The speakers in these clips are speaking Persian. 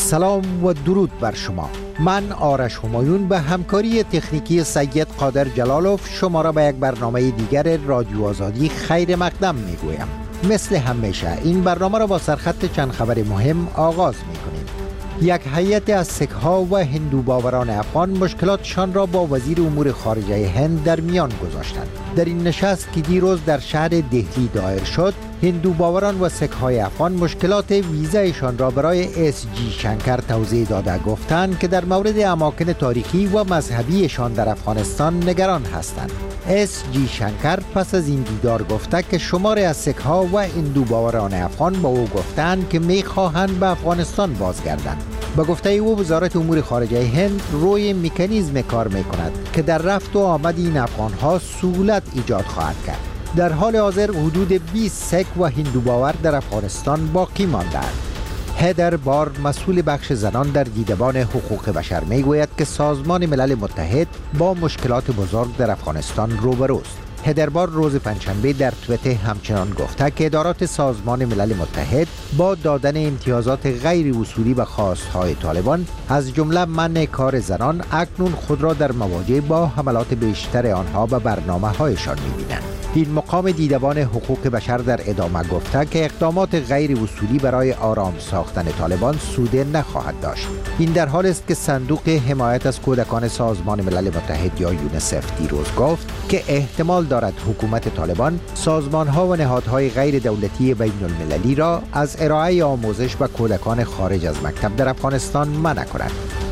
سلام و درود بر شما. من آرش همایون به همکاری تکنیکی سید قادر جلالوف شما را به یک برنامه دیگر رادیو آزادی خیر مقدم میگویم. مثل همیشه این برنامه را با سرخط چند خبر مهم آغاز میکنیم. یک هیئت از سک‌ها و هندو باوران افغان مشکلاتشان را با وزیر امور خارجه هند در میان گذاشتند. در این نشست که دیروز در شهر دهلی دایر شد، هندو باوران و سک‌های افغان مشکلات ویزایشان را برای اس جی شنکر توضیح داده گفتند که در مورد اماکن تاریخی و مذهبیشان در افغانستان نگران هستند. اس جی شنکر پس از این دیدار گفته که شماری از سک‌ها و هندو باوران افغان با او گفتند که می‌خواهند به افغانستان بازگردند. به گفته او وزارت امور خارجه هند روی مکانیزم کار می‌کند که در رفت و آمد این افغان‌ها سهولت ایجاد خواهد کرد. در حال حاضر حدود 20 سک و هندو باور در افغانستان باقی مانده‌اند. هدر بار مسئول بخش زنان در دیدبان حقوق بشر میگوید که سازمان ملل متحد با مشکلات بزرگ در افغانستان روبروست. هدر بار روز پنجشنبه در توییتر همچنان گفته که ادارات سازمان ملل متحد با دادن امتیازات غیر اصولی به خواستهای طالبان از جمله منع کار زنان اکنون خود را در مواجه با حملات بیشتر آنها به برنامه‌هایشان می‌بینند. این مقام دیدبان حقوق بشر در ادامه گفته که اقدامات غیر اصولی برای آرام ساختن طالبان سود نخواهد داشت. این در حالی است که صندوق حمایت از کودکان سازمان ملل متحد یا یونیسف دیروز گفت که احتمال دارد حکومت طالبان سازمان‌ها و نهادهای غیر دولتی بین المللی را از ارائه آموزش به کودکان خارج از مکتب در افغانستان منع کند.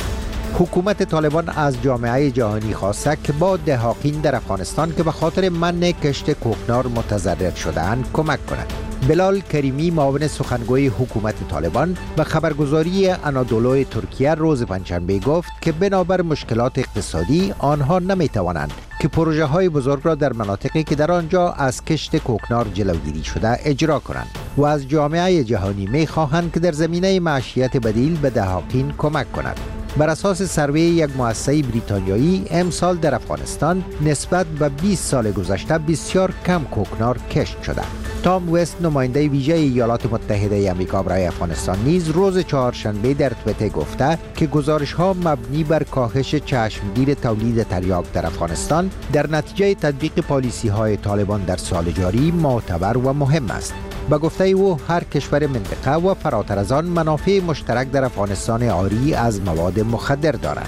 حکومت طالبان از جامعه جهانی خواسته که با دهاقین در افغانستان که به خاطر منع کشت کوکنار متضرر شده‌اند کمک کند. بلال کریمی معاون سخنگوی حکومت طالبان به خبرگزاری انادولو ترکیه روز پنجشنبه گفت که بنابر مشکلات اقتصادی آنها نمی‌توانند که پروژه های بزرگ را در مناطقی که در آنجا از کشت کوکنار جلوگیری شده اجرا کنند و از جامعه جهانی می‌خواهند که در زمینه معیشت بدیل به دهاقین کمک کند. بر اساس سروی یک مؤسسه بریتانیایی امسال در افغانستان نسبت به 20 سال گذشته بسیار کم کوکنار کشت شده. تام وست نماینده ویژه ایالات متحده آمریکا برای افغانستان نیز روز چهارشنبه در توییتر گفته که گزارش‌ها مبنی بر کاهش چشمگیر تولید تریاک در افغانستان در نتیجه تطبیق پالیسی‌های طالبان در سال جاری معتبر و مهم است. به گفته او هر کشور منطقه و فراتر از آن منافع مشترک در افغانستان عاری از مواد مخدر دارند.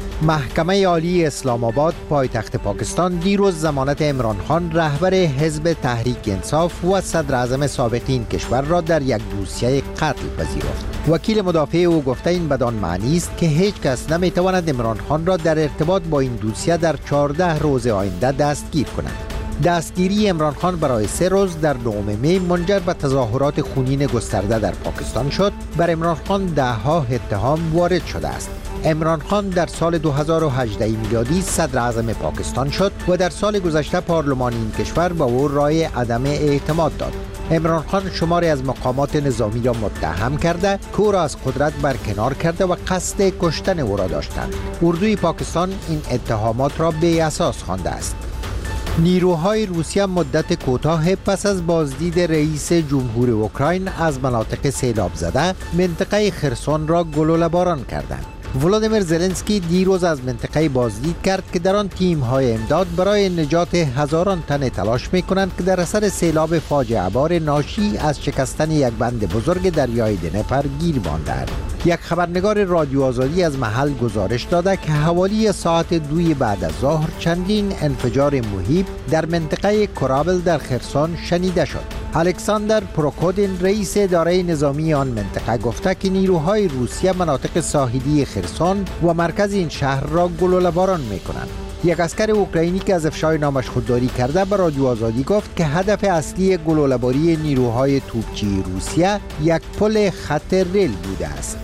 محکمه عالی اسلام آباد پایتخت پاکستان دیروز ضمانت عمران خان رهبر حزب تحریک انصاف و صدر اعظم سابق این کشور را در یک دوسیه قتل پذیرفت. وکیل مدافع او گفته این بدان معنی است که هیچ کس نمیتواند عمران خان را در ارتباط با این دوسیه در 14 روز آینده دستگیر کند. دستگیری عمران خان برای 3 روز در 9 می منجر به تظاهرات خونین گسترده در پاکستان شد. بر عمران خان 10 اتهام وارد شده است. عمران خان در سال 2018 میلادی صدر اعظم پاکستان شد و در سال گذشته پارلمان این کشور به او رای عدم اعتماد داد. عمران خان شماری از مقامات نظامی را متهم کرده که او را از قدرت برکنار کرده و قصد کشتن او را داشتند. اردوی پاکستان این اتهامات را بی اساس خوانده است. نیروهای روسیه مدت کوتاه پس از بازدید رئیس جمهور اوکراین از مناطق سیلاب زده منطقه خرسون را گلوله‌باران کردند. ولادیمیر زلنسکی دیروز از منطقه بازدید کرد که در آن تیم‌های امداد برای نجات هزاران تن تلاش می‌کنند که در اثر سیلاب فاجعه بار ناشی از شکستن یک بند بزرگ دریای دنپر گیر مانده‌اند. یک خبرنگار رادیو آزادی از محل گزارش داده که حوالی ساعت 2 بعد از ظهر چندین انفجار مهیب در منطقه کرابل در خرسون شنیده شد. الکساندر پروکودین رئیس اداره نظامی آن منطقه گفته که نیروهای روسیه مناطق ساحلی خرسون و مرکز این شهر را گلوله‌باران می‌کنند. یک اسکر اوکراینی که از افشای نامش خودداری کرده به رادیو آزادی گفت که هدف اصلی گلوله‌باری نیروهای توپچی روسیه یک پل خط ریل بوده است.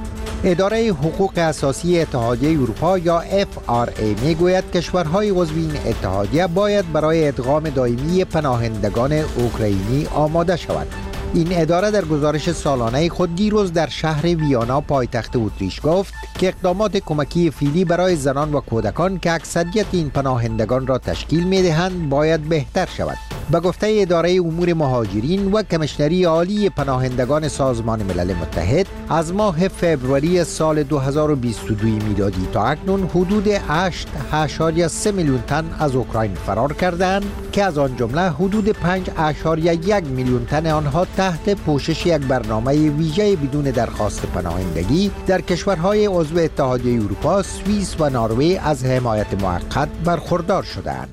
اداره حقوق اساسی اتحادیه اروپا یا FRA میگوید کشورهای عضو این اتحادیه باید برای ادغام دائمی پناهندگان اوکراینی آماده شوند. این اداره در گزارش سالانه خود دیروز در شهر ویانا پایتخت اتریش گفت که اقدامات کمکی فعلی برای زنان و کودکان که اکثریت این پناهندگان را تشکیل می‌دهند باید بهتر شود. به گفته اداره امور مهاجرین و کمیشنری عالی پناهندگان سازمان ملل متحد، از ماه فوریه سال 2022 میلادی تا اکنون حدود 8.3 میلیون تن از اوکراین فرار کردند که از آن جمله حدود 5.1 میلیون تن آنها تحت پوشش یک برنامه ویژه بدون درخواست پناهندگی در کشورهای عضو اتحادیه اروپا، سوئیس و نروژ از حمایت موقت برخوردار شدند.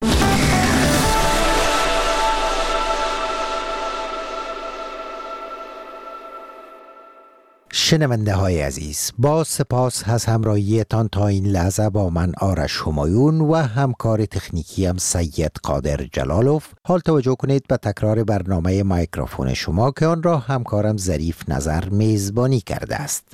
شنونده های عزیز، با سپاس از همراهیتان تا این لحظه با من آرش همایون و همکار تکنیکیم سید قادر جلالوف. حال توجه کنید به تکرار برنامه میکروفون شما که آن را همکارم ظریف نظر میزبانی کرده است.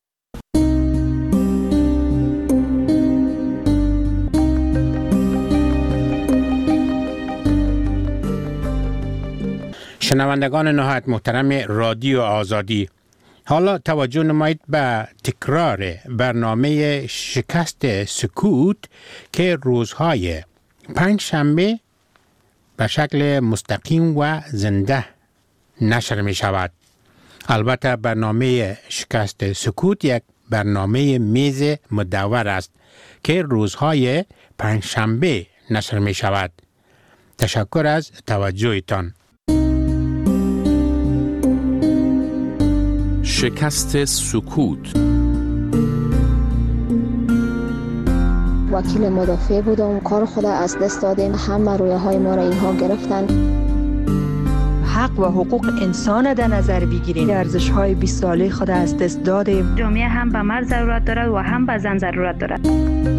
شنوندگان نهایت محترم رادیو آزادی، حالا توجه نمایید به تکرار برنامه شکست سکوت که روزهای پنجشنبه به شکل مستقیم و زنده نشر می شود. البته برنامه شکست سکوت یک برنامه میز مدور است که روزهای پنجشنبه نشر می شود. تشکر از توجهتان. شکست سکوت. وکیل مدافع بودم، کار خود از دست دادیم، همه رویه های ما را اینها گرفتن. حق و حقوق انسان در نظر بگیریم، ارزش های 20 ساله خود از دست دادیم. جامعه هم به مرد ضرورت دارد و هم به زن ضرورت دارد.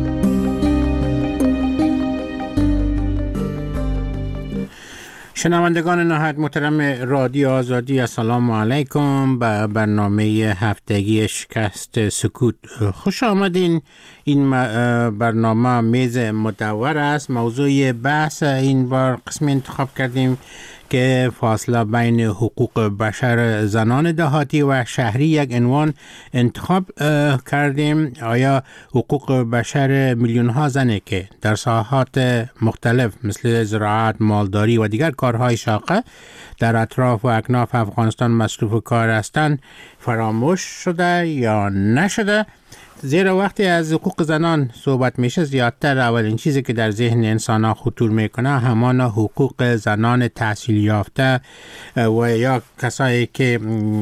شنوندگان نهایت محترم رادیو آزادی، السلام علیکم. به برنامه هفتگی شکست سکوت خوش آمدین. این برنامه میز مدور است. موضوع بحث این بار قسم انتخاب کردیم که فاصله بین حقوق بشر زنان دهاتی و شهری یک عنوان انتخاب کردیم. آیا حقوق بشر میلیون ها زنی که در ساحات مختلف مثل زراعت، مالداری و دیگر کارهای شاقه در اطراف و اکناف افغانستان مصروف کار هستند فراموش شده یا نشده؟ زیرا وقتی از حقوق زنان صحبت میشه، زیادتر اولین چیزی که در ذهن انسان ها خطور میکنه همان حقوق زنان تحصیل یافته و یا کسایی که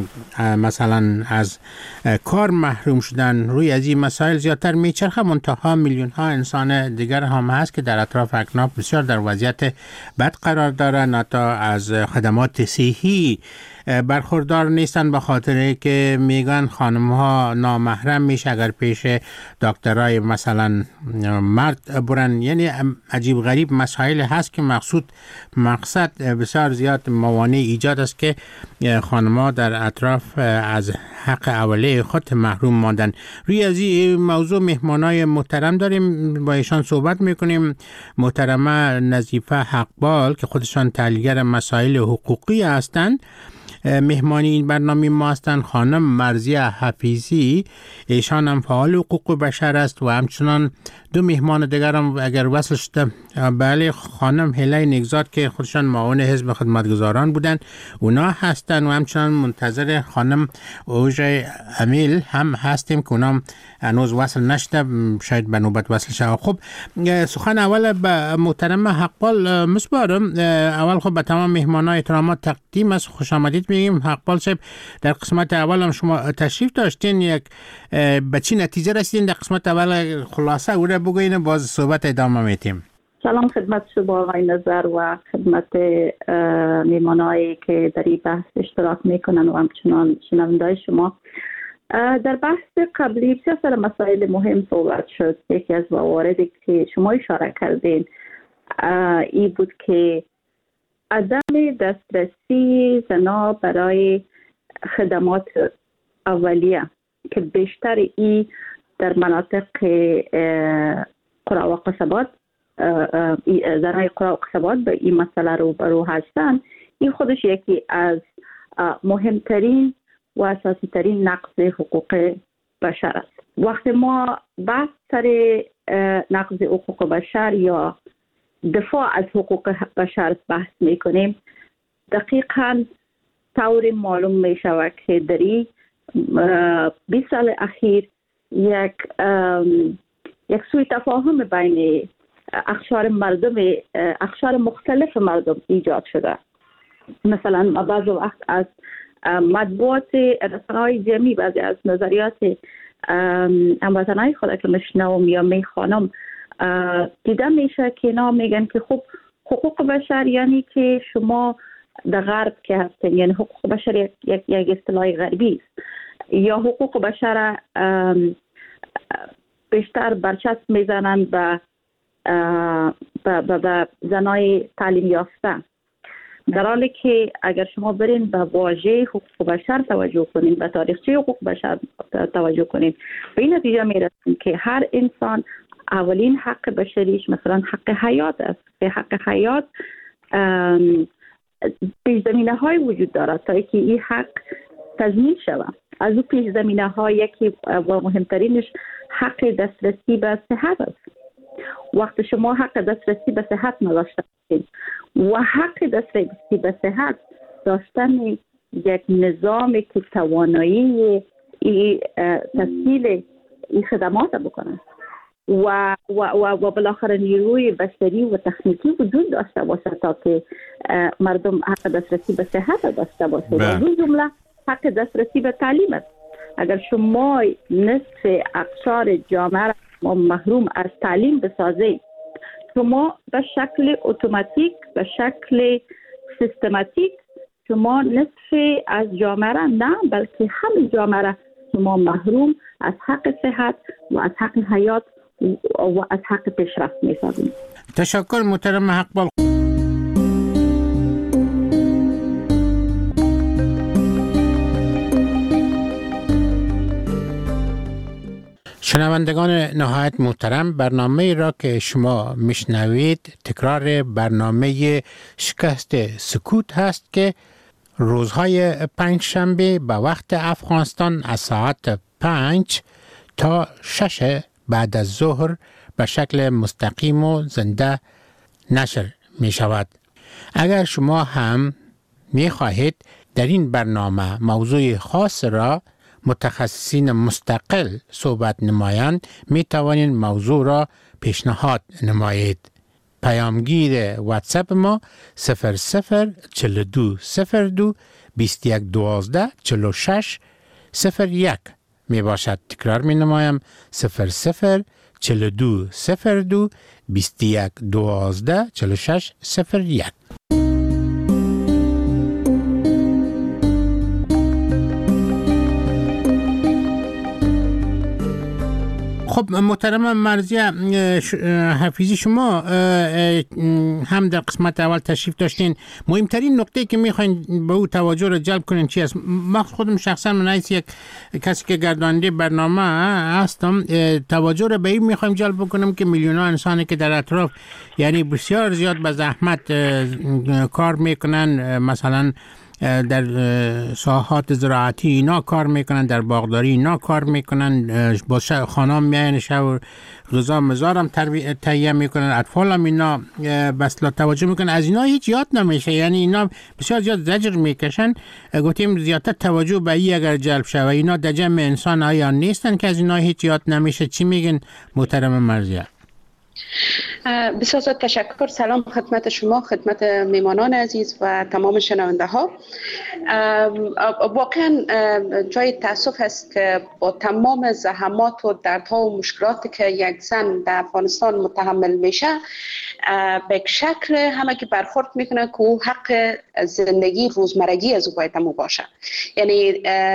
مثلا از کار محروم شدن. روی از این مسائل زیادتر میچرخه، منتها میلیون ها انسان دیگر هم هست که در اطراف اکناف بسیار در وضعیت بد قرار دارن، حتی از خدمات صحی برخوردار نیستن به خاطر که میگن خانم ها نامحرم میشه اگر پیش دکترای مثلا مرد برن. یعنی عجیب غریب مسائل هست که مقصد بسیار زیاد موانع ایجاد است که خانم ها در اطراف از حق اولیه خود محروم ماندن. روی از این موضوع مهمانای محترم داریم، با ایشان صحبت میکنیم. محترمه نظیفه حقبال که خودشان تحلیلگر مسائل حقوقی هستند، مهمانی این برنامه ما هستند. خانم مرضیه حفیظی، ایشان هم فعال حقوق بشر است و همچنان دو مهمان دیگر هم اگر وصل شده، بله، خانم هیله نگزاد که خودشان معاون حزب خدمتگزاران بودن، اونا هستن و همچنان منتظر خانم اوژه امیل هم هستیم که اونا هنوز وصل نشده، شاید به نوبت وصل شود. خب سخن اول به محترم حقبال مسپارم. اول خب به تمام مهمانان احترامات تقدیم است، خوش آمدید میگیم. حقبال صاحب، در قسمت اول هم شما تشریف داشتین، یک به چی نتیجه رسیدین در قسمت اول؟ خلاصه او را بگوین، باز صحبت ادامه میتیم. سلام خدمت شما آقای نظر و خدمت میمانایی که در این بحث اشتراک میکنن و همچنان شنوندای شما. در بحث قبلی بسیار سر مسائل مهم صحبت شد. یکی از مواردی که شما اشاره کردین این بود که عدم دسترسی زنها برای خدمات اولیه که بیشتر ای در مناطق قرا و قصبات، زنهای قرا و قصبات به این مسئله روبرو هستند. این خودش یکی از مهمترین و اساسی ترین نقض حقوق بشر است. وقتی ما بحث سر نقض حقوق بشر یا دفاع از حقوق بشر بحث میکنیم، دقیقاً طور معلوم می شود که در 20 سال اخیر یک سوء تفاهم بین اقشار مختلف مردم ایجاد شده. مثلا ما بعض وقت از مطبوعات رسانه‌های جمعی بعضی از نظریات هموطنهای خود که مشنوم یا میخوانم دیده میشه که اینا میگن که خب حقوق بشر یعنی که شما در غرب که هستین، یعنی حقوق بشر یک اصطلاح غربی است، یا حقوق بشر بیشتر برچسب میزنند به زنای تعلیم یافته، در حالی که اگر شما برین به واژه حقوق بشر توجه کنین، به تاریخچه حقوق بشر توجه کنین، به این نتیجه میرسیم که هر انسان اولین حق بشریش مثلا حق حیات است. به حق حیات پیش زمینه های وجود دارد تا اینکه این حق تضمین شود. از اون پیش زمینه ها یکی و مهمترینش حق دسترسی به صحت است. وقت شما حق دسترسی به صحت نداشته باشید و حق دسترسی به صحت داشتن یک نظامی که توانایی تسهیل این خدمات بکنه و بالاخره نیروی بشری و تکنیکی وجود داشته باشه تا که مردم حق دسترسی به صحت داشته باشه. و از جمله حق دسترسی به تعلیم است. اگر شما نصف اقشار جامعه را محروم از تعلیم بسازید، شما به شکل اتوماتیک، به شکل سیستماتیک شما نصف از جامعه را نه بلکه همه جامعه را شما محروم از حق صحت و از حق حیات و از حق پیشرفت می‌سازید. تشکر محترم حقبال. شنوندگان نهایت محترم، برنامه را که شما میشنوید تکرار برنامه شکست سکوت هست که روزهای پنجشنبه به وقت افغانستان از ساعت 5 تا 6 بعد از ظهر به شکل مستقیم و زنده نشر می شود. اگر شما هم می خواهید در این برنامه موضوع خاص را متخصصین مستقل صحبت نمایند، می توانید موضوع را پیشنهاد نمایید. پیامگیر واتساپ ما 004202 2112 46 01 می باشد. تکرار می نمایم 004202 2112 46 01. خب محترم مرضیه حفیظی، شما هم در قسمت اول تشریف داشتین. مهمترین نکته که میخواین به او توجه رو جلب کنین چی است؟ من خودم شخصا من از یک کسی که گرداننده برنامه هستم توجه رو به این میخوایم جلب بکنم که میلیون ها انسانی که در اطراف یعنی بسیار زیاد به زحمت کار میکنن، مثلا در ساحات زراعتی اینا کار میکنن، در باغداری اینا کار میکنن، با خانم میاین شب غذا مزارم تهیه میکنن، اطفال هم اینا بسلا توجه میکنن، از اینا هیچ یاد نمیشه. یعنی اینا بسیار زیاد زجر میکشن. گفتیم زیادتر توجه به این اگر جلب شود، اینا در جمع انسان آیا نیستن که از اینا هیچ یاد نمیشه؟ چی میگن محترم مرضیه؟ بسیار تشکر. سلام خدمت شما، خدمت میمانان عزیز و تمام شنونده ها. واقعا جای تاسف است که با تمام زحمات و دردها و مشکلاتی که یک زن در افغانستان متحمل میشه، به یک شکل همه که برخورد میکنه که او حق زندگی روزمرگی از او باید همو باشه. یعنی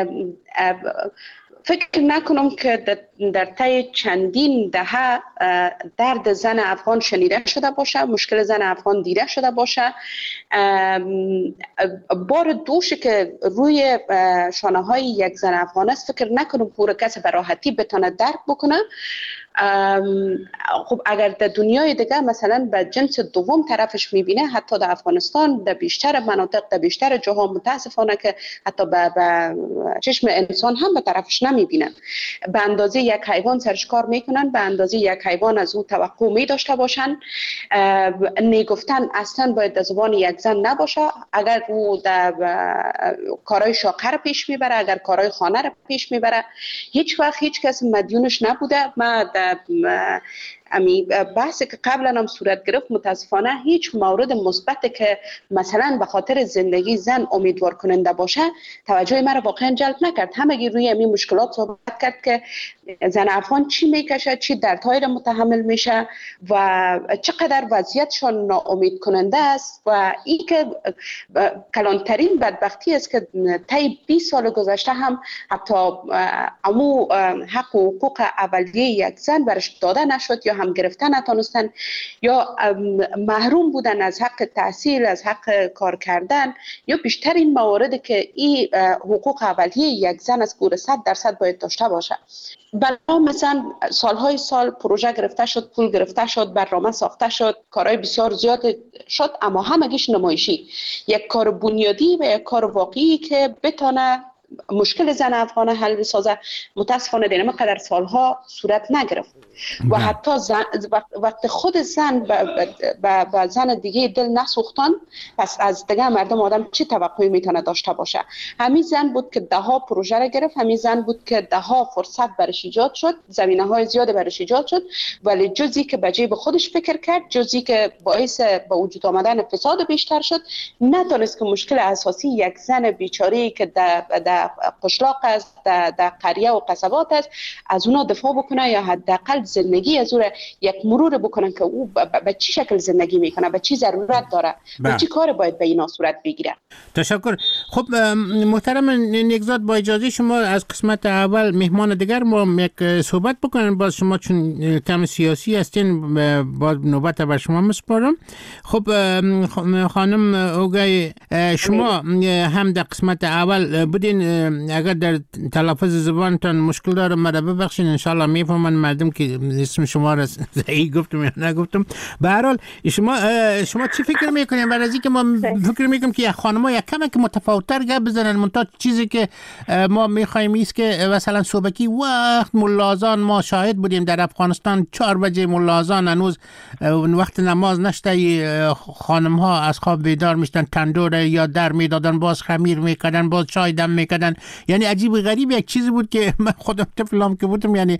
فکر نکنم که در طی چندین دهه درد زن افغان شنیده شده باشه، مشکل زن افغان دیده شده باشه. بار دوشی که روی شانه های یک زن افغان است فکر نکنم پور کسی به راحتی بتونه درک بکنه خب اگر در دنیای دیگه مثلا به جنس دوم طرفش میبینه، حتی در افغانستان در بیشتر مناطق در بیشتر جاها متاسفانه که حتی به چشم انسان هم به طرفش نمیبینن. به اندازه یک حیوان سرش کار میکنن، به اندازه یک حیوان از او توقع می داشته باشن. نگفتن اصلا باید در زبان یک زن نباشه. اگر او در کارهای شاقه را پیش میبره، اگر کارهای خانه را پیش میبره، هیچ وقت هیچ کس مدیونش نبوده. ما در بحثی که قبلا هم صورت گرفت متاسفانه هیچ مورد مثبتی که مثلا به خاطر زندگی زن امیدوار کننده باشه توجه مرا واقعا جلب نکرد. همگی روی این مشکلات صحبت کرد که زن افغان چی میکشه، چی دردهای را متحمل میشه و چقدر وضعیتشان ناامید کننده است و این که کلانترین بدبختی است که طی 20 سال گذشته هم حتی امو حق و حقوق اولیه یک زن برش داده نشد یا هم گرفتن نتونستن یا محروم بودن از حق تحصیل، از حق کار کردن یا بیشتر این مواردی که این حقوق اولیه یک زن از گور 100% باید داشته باشه. بلا مثلا سالهای سال پروژه گرفته شد، پول گرفته شد، برنامه ساخته شد، کارهای بسیار زیاد شد، اما همگیش نمایشی. یک کار بنیادی و یک کار واقعی که بتونه مشکل زن افغان حل بسازه متاسفانه در این قدر سالها صورت نگرفت و حتی وقت خود زن با زن دیگه دل نسوختن، پس از دیگه مردم آدم چه توقعی میتونه داشته باشه؟ همین زن بود که 10 پروژه را گرفت، همین زن بود که 10 فرصت برش ایجاد شد، زمینه‌های زیاد برش ایجاد شد، ولی جزئی که به جیب خودش فکر کرد، جزئی که باعث به وجود آمدن فساد بیشتر شد، نتونست که مشکل اساسی یک زن بیچاره‌ای که در قشلاق است، در قریه و قصبات است، از اونا دفاع بکنه یا حداقل زندگی از او یک مرور بکنن که او به چه شکل زندگی میکنه، به چه ضرورت داره، به چه کار باید به اینا صورت بگیره. تشکر. خب محترم نگزاد، با اجازه شما از قسمت اول مهمان دیگر ما یک صحبت بکنیم. باز شما چون کم سیاسی هستین باز نوبت بر شما مسپارم. خب خانم اوگای، شما هم در قسمت اول بودین، اگر در تلفظ زبانتان مشکل داره مرا ببخشین، انشالله میفهمن مردم که اسم شما را صحیح گفتم یا نگفتم. به هر حال شما چی فکر میکنین برای از اینکه ما فکر میکنیم که خانم‌ها یک کمی که متفاوت‌تر گپ بزنن، منتها چیزی که ما میخوایم است که مثلا صبحی وقت ملازان، ما شاهد بودیم در افغانستان 4 بجه ملازان هنوز وقت نماز نشته، خانم‌ها از خواب بیدار میشدن، تندور یا در میدادن، باز خمیر میکردن، باز چای دم میکردن. یعنی عجیب و غریب یک چیزی بود که من خودم طفلم که بودم یعنی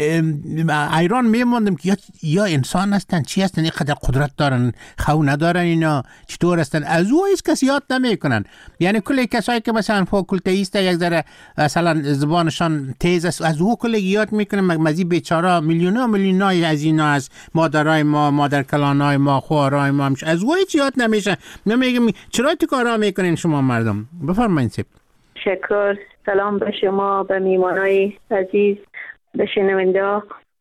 ایران میموندم که یا انسان هستن چی هستن، اینقدر قدرت دارن، خو ندارن، اینا چطور هستن؟ از او هیچ کس یاد نمیکنن. یعنی کلی کسایی که مثلا فاکولتیست یک ذره مثلا زبانشان تیز است، از او کلی یاد میکنن. مزی بیچاره میلیونای از اینا، از مادرای ما، مادر کلانای ما، خوارای ما، از او هیچ یاد نمیشه. نمیگم چرا تو کارا میکنین شما مردم؟ بفرمایید. شکر. سلام به شما، به میمانای عزیز، به شنونده.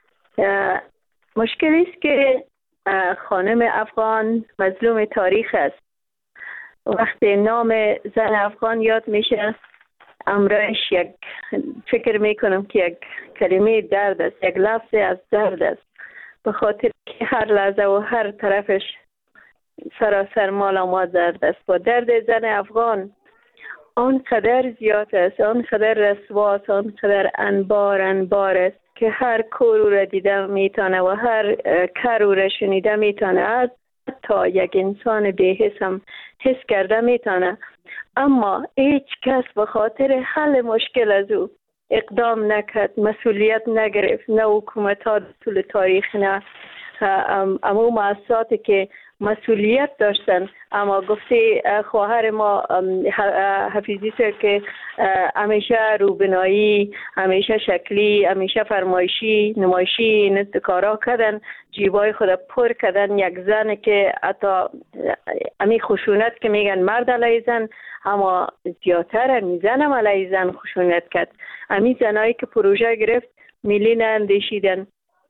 مشکلی است که خانم افغان مظلوم تاریخ است. وقتی نام زن افغان یاد میشه امرش یک فکر میکنم که یک کلمه درد است، یک لفظ از درد است، به خاطر که هر لحظه و هر طرفش سراسر مال ما درد است. با درد زن افغان آنقدر زیاد است، آنقدر رسواست، آنقدر انبار است که هر کورو را دیده میتونه و هر کرو را شنیده میتونه، حتی یک انسان بی‌حس هم حس کرده میتونه. اما هیچ کس به خاطر حل مشکل از او اقدام نکرد، مسئولیت نگرفت، نه حکومت ها طول تاریخ، نه اما مؤسساتی که مسئولیت داشتن. اما گفته خواهر ما حفیظی سر که همیشه روبنایی، همیشه شکلی، همیشه فرمایشی، نمایشی کارا کردن، جیبای خود پر کردن. یک زن که حتی امی خشونت که میگن مرد علیه زن، اما زیادتر امی زن هم علیه زن خشونت کرد. امی زنایی که پروژه گرفت ملی اندیشیدن،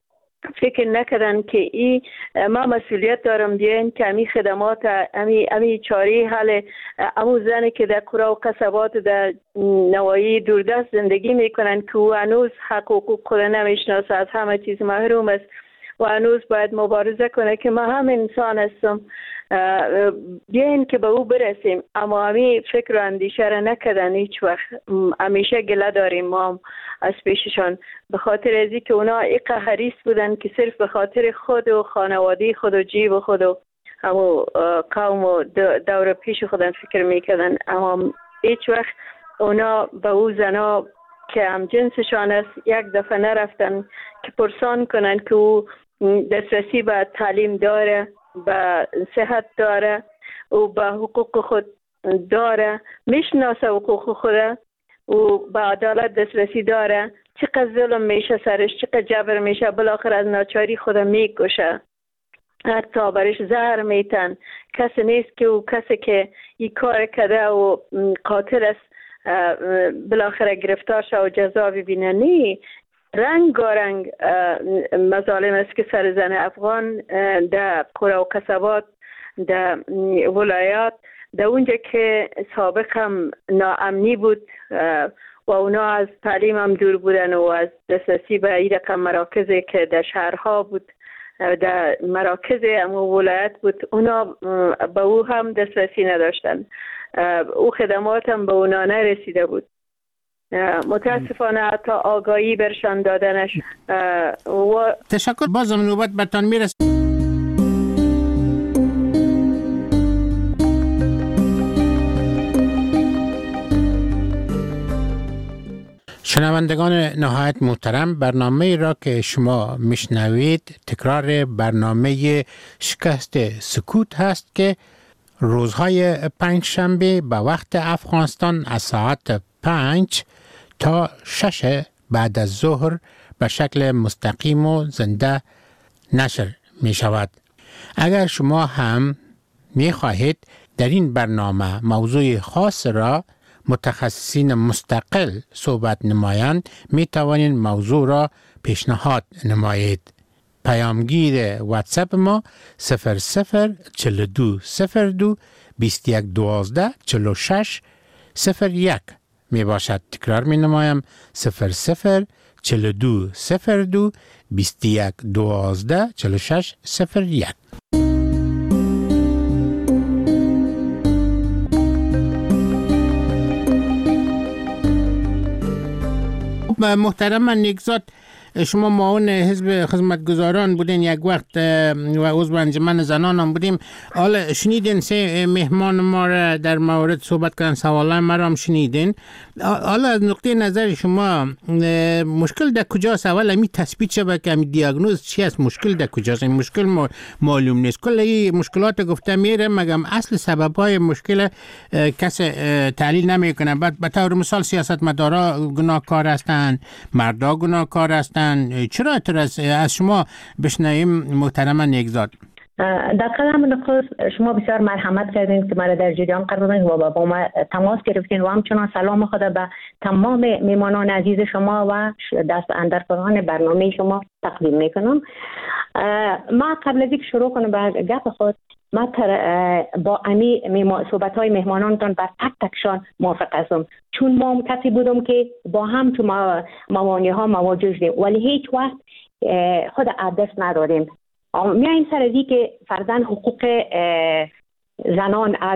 فکر نکردن که ما مسئولیت دارم بیاین که امی خدمات امی چاره حل امو زنی که در قرى و قصبات در نواحی دوردست زندگی میکنن که او هنوز حق و حقوق خود نمیشناسه، از همه چیز محروم است و هنوز باید مبارزه کنه که ما هم انسان هستم، بیاین که به او برسیم. اما همی فکر و اندیشه را نکردن هیچ وقت. همیشه گله داریم ما از پیششان به خاطر ازی که اونا ایقا حریص بودن که صرف به خاطر خود و خانوادی خود و جیب خود و همو قوم و دور پیش خودن فکر میکردن. اما هیچ وقت اونا به او زنا که هم جنسشان است یک دفعه نرفتن که پرسان کنن که او دسترسی به تعلیم داره، به صحت داره و به حقوق خود داره، میشناسه حقوق خود و به عدالت دسترسی داره، چقدر ظلم میشه سرش، چقدر جبر میشه، بالاخره از ناچاری خود میکشه، حتی برش زهر میتن. کسی نیست که او کسی که این کار کرده و قاتل است بالاخره گرفتار شه و جزا ببینه. نی رنگ مظالم است که سر زن افغان در قرى و قصبات در ولایات در اونجا که سابق هم ناامنی بود و اونا از تعلیم هم دور بودن و از دسترسی به این رقم مراکزی که در شهرها بود، در مراکز ولایت بود، اونا به او هم دسترسی نداشتن، او خدمات هم به اونا نرسیده بود. متاسفانه حتی آگاهی برشان دادنش و تشکر. بازم نوبت برتان میرسه. شنوندگان نهایت محترم، برنامه را که شما میشنوید تکرار برنامه شکست سکوت هست که روزهای پنجشنبه به وقت افغانستان از ساعت 5 تا 6 بعد از ظهر به شکل مستقیم و زنده نشر می شود. اگر شما هم می خواهید در این برنامه موضوع خاص را متخصصین مستقل صحبت نمایند، می توانید موضوع را پیشنهاد نمایید. پیامگیر واتساپ ما 004202 2112 46 01 می باشد. تکرار می نمایم 004202 2112 46 01. محترم نیکزاد، شما معاون حزب خدمتگزاران بودین یک وقت و عضو انجمن زنان هم بودیم. حالا شنیدین سه مهمان ما را در مورد صحبت کردن، سوالای ما را هم شنیدین. حالا از نقطه نظر شما مشکل در کجاست؟ اول همی تثبیت شده که همی دیاگنوز چی است، مشکل در کجاست؟ این مشکل معلوم نیست. کل این مشکلات گفته میره مگم اصل سببهای مشکل کس تحلیل نمیکنه. بعد به طور مثال سیاستمدارا گناهکار هستند، مردا گناهکار هستند. چرا اعتراض از شما بشنویم محترم نیکزاد؟ در قدم نخست شما بسیار مرحمت کردین که مرا در جریان قرار دادین و با ما تماس گرفتین و همچنان سلام خود به تمام میمانان عزیز شما و دست اندرکاران برنامه شما تقدیم میکنم. ما قبل از اینکه شروع کنم به گپ خود، ما با امی صحبت های مهمانانتان بر تک تکشان موافق هستم، چون ما کسی بودم که با هم تو موانع ها مواجه شدیم ولی هیچ وقت خود دست ندادیم. میاییم سر ازی که فرزن حقوق زنان از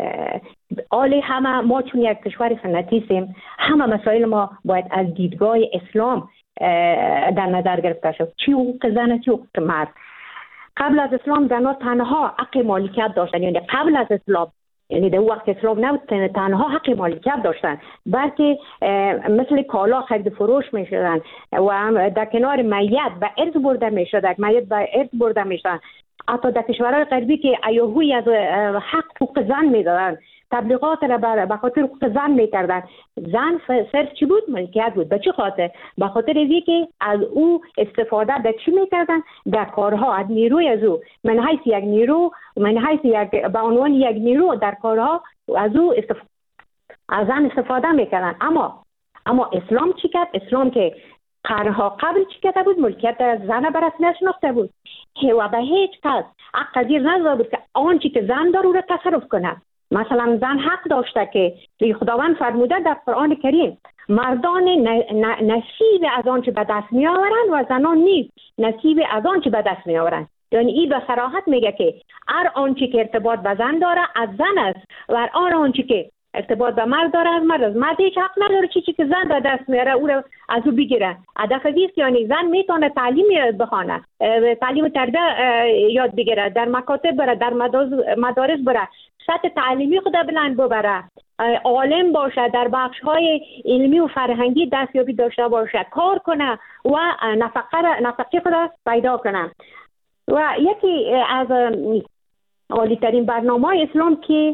آلی همه ما چون یک کشور سنتی هستیم، همه مسائل ما باید از دیدگاه اسلام در نظر گرفته شد. چی حقوق زن، چی حقوق مرد. قبل از اسلام زنها تنها حق مالکیت داشتن، یعنی قبل از اسلام، یعنی در وقت اسلام نبود، تنها حق مالکیت داشتن، بلکه مثل کالا خرید فروش می شدن و هم در کنار میت به ارث برده می شد، میت به ارث برده می شدن. حتی در کشورهای غربی که ایهوی از حقوق زن می دادن، تبلیغات را به خاطر حقوق زن می کردن. زن صرف چی بود؟ ملکیت بود. به چه خاطر؟ به خاطر اینکه که از او استفاده در چی می کردن؟ در کارها، از نیروی از او، من حیث یک نیرو، من حیث یک به عنوان یک نیرو در کارها از او از زن استفاده می کردن. اما اسلام چی کرد؟ اسلام که قرنها قبل چی کرده بود؟ ملکیت زن به رسمیت شناخته بود و به هیچ کس حق پذیر نذاشته بود که آنچه که زن داره او را تصرف کنه. مثلا زن حق داشته که خداوند فرموده در قرآن کریم مردان نصیب از آنچه به دست می آورند و زنان نیز نصیب از آنچه به دست می آورند. یعنی این به صراحت میگه که هر آنچه که ارتباط به زن داره از زن است و هر آنچه که ارتباط به مرد داره از مرد است. مرد هیچ حق نداره چیزی که زن به دست میاره او را از او بگیره. هدف است یعنی زن میتونه تعلیم بخونه، تعلیم تربیت یاد بگیره، در مکاتب بره، در مدارس بره، سطح تعلیمی خود بلند ببره، عالم باشه، در بخش‌های علمی و فرهنگی دستیابی داشته باشه، کار کنه و نفقه خود پیدا کنه. و یکی از عالی‌ترین برنامه‌های اسلام که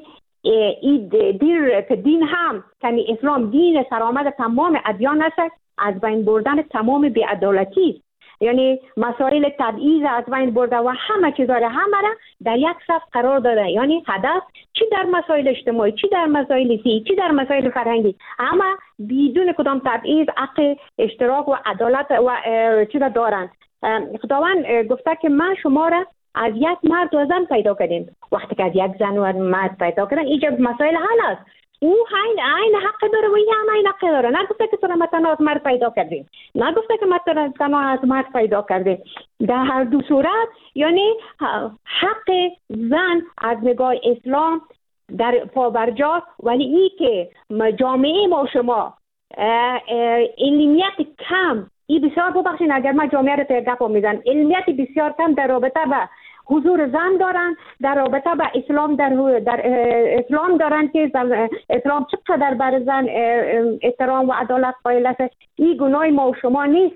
دین هم یعنی اسلام دین سرآمد تمام ادیان است، از بین بردن تمام بی‌عدالتی، یعنی مسائل تبعیض از بین برده و همه چیزا را همه را در یک صف قرار داده. یعنی هدف چی در مسائل اجتماعی، چی در مسائل سیاسی، چی در مسائل فرهنگی، همه بدون کدام تبعیض حق اشتراک و عدالت و چیزا دارند. خداوند گفته که من شما را از یک مرد و زن پیدا کردیم. وقتی که از یک زن و مرد پیدا کردن اینجا مسائل حل است. او این حق داره و این هم این حق داره. نگفته که تو را مثلا از مرد پیدا کردیم، نگفته که مثلا از مرد پیدا کردیم. در هر دو صورت یعنی حق زن از نگاه اسلام در پابرجاست، ولی این که جامعه ما شما علمیت کم، این بسیار ببخشید اگر من جامعه رو ترگفا میزن، علمیت بسیار کم در رابطه به حضور زن دارن، در رابطه به اسلام در اسلام دارن که اسلام چقدر بر زن احترام و عدالت قائل است. این گناه ما و شما نیست.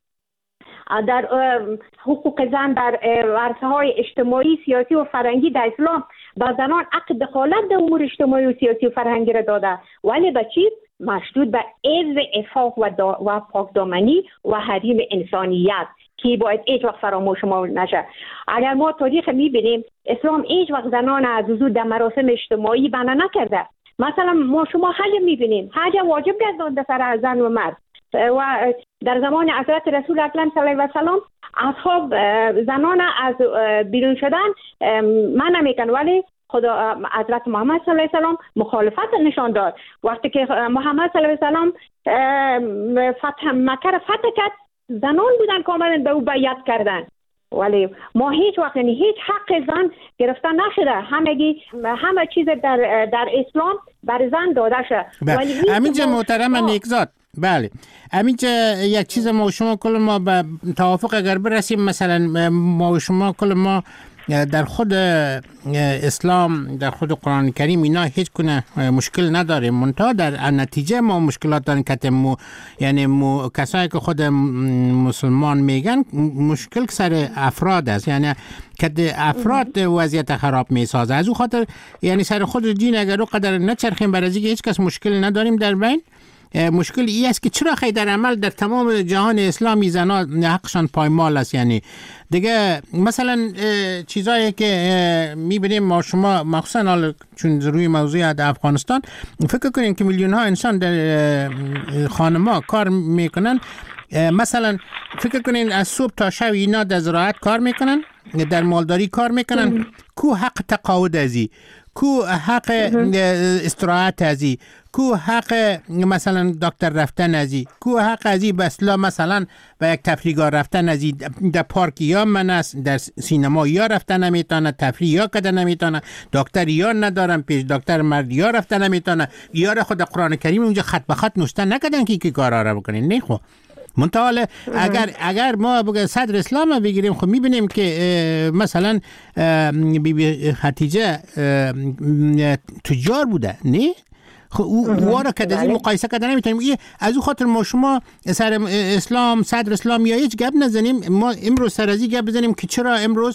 در حقوق زن در عرصه‌های اجتماعی، سیاسی و فرهنگی در اسلام به زنان حق دخالت در امور اجتماعی و سیاسی و فرهنگی را داده، ولی به چی؟ مشروط به عز عفاف و پاکدامنی و حریم انسانیت که باید هیچ وقت فراموش ما نشه. اگر ما تاریخ میبینیم اسلام هیچ وقت زنان از حضور در مراسم اجتماعی بنا نکرده. مثلا ما شما حج میبینیم، حج واجب گردانده سر زن و مرد و در زمان حضرت رسول اکرم صلی الله علیه و سلم اصحاب زنان از بیرون شدن منع میکن، ولی خدا حضرت محمد صلی الله علیه و سلم مخالفت نشان داد. وقتی که محمد صلی الله علیه و سلم مکه را فتح کرد، زنان بودن که آمدن به او بیعت کردن، ولی ما هیچ وقت هیچ حق زن گرفته نشده. همه چیز در اسلام بر زن داده شده. همینجا محترم نیکزاد، بله همینجا یک چیز ما و شما کل ما به توافق اگر برسیم، مثلا ما و شما کل ما در خود اسلام، در خود قرآن کریم اینا هیچ کنه مشکل نداریم، منتها در نتیجه ما مشکلات داریم که یعنی کسایی که خود مسلمان میگن مشکل سر افراد است، یعنی که افراد وضعیت خراب میسازه. از او خاطر یعنی سر خود دین اگر او قدر نچرخیم بر از اینکه هیچ کس مشکل نداریم در بین، مشکل ای است که چرا خیلی در عمل در تمام جهان اسلامی زنان حقشان پایمال است. یعنی دیگه مثلا چیزایی که میبینیم ما شما مخصوصا چون روی موضوع افغانستان فکر کنیم که میلیون ها انسان در خانما کار میکنن، مثلا فکر کنین از صبح تا شب اینا در زراعت کار میکنن، در مالداری کار میکنن، کو حق تقاعد ازی، کو حق استراحت ازی، کو حق مثلا دکتر رفتن ازی، کو حق ازی بسلا مثلا به یک تفریحگاه رفتن ازی، در پارک یا منس، در سینما یا رفتن نمیتونه، تفریح یا کده نمیتونه، دکتر یا ندارن، پیش دکتر مرد یا رفتن نمیتونه، یا خود قرآن کریم اونجا خط به خط نوشته نکردن که کارا را بکنین. نه خب منتها اگر ما صدر اسلام بگیریم خب میبینیم که مثلا بی خدیجه تجار بوده، نه خب او را که در این مقایسه کردن نمیتونیم. از او خاطر ما شما سر اسلام، صدر اسلام یا هیچ گپ نزنیم. ما امروز سر ازی گپ بزنیم که چرا امروز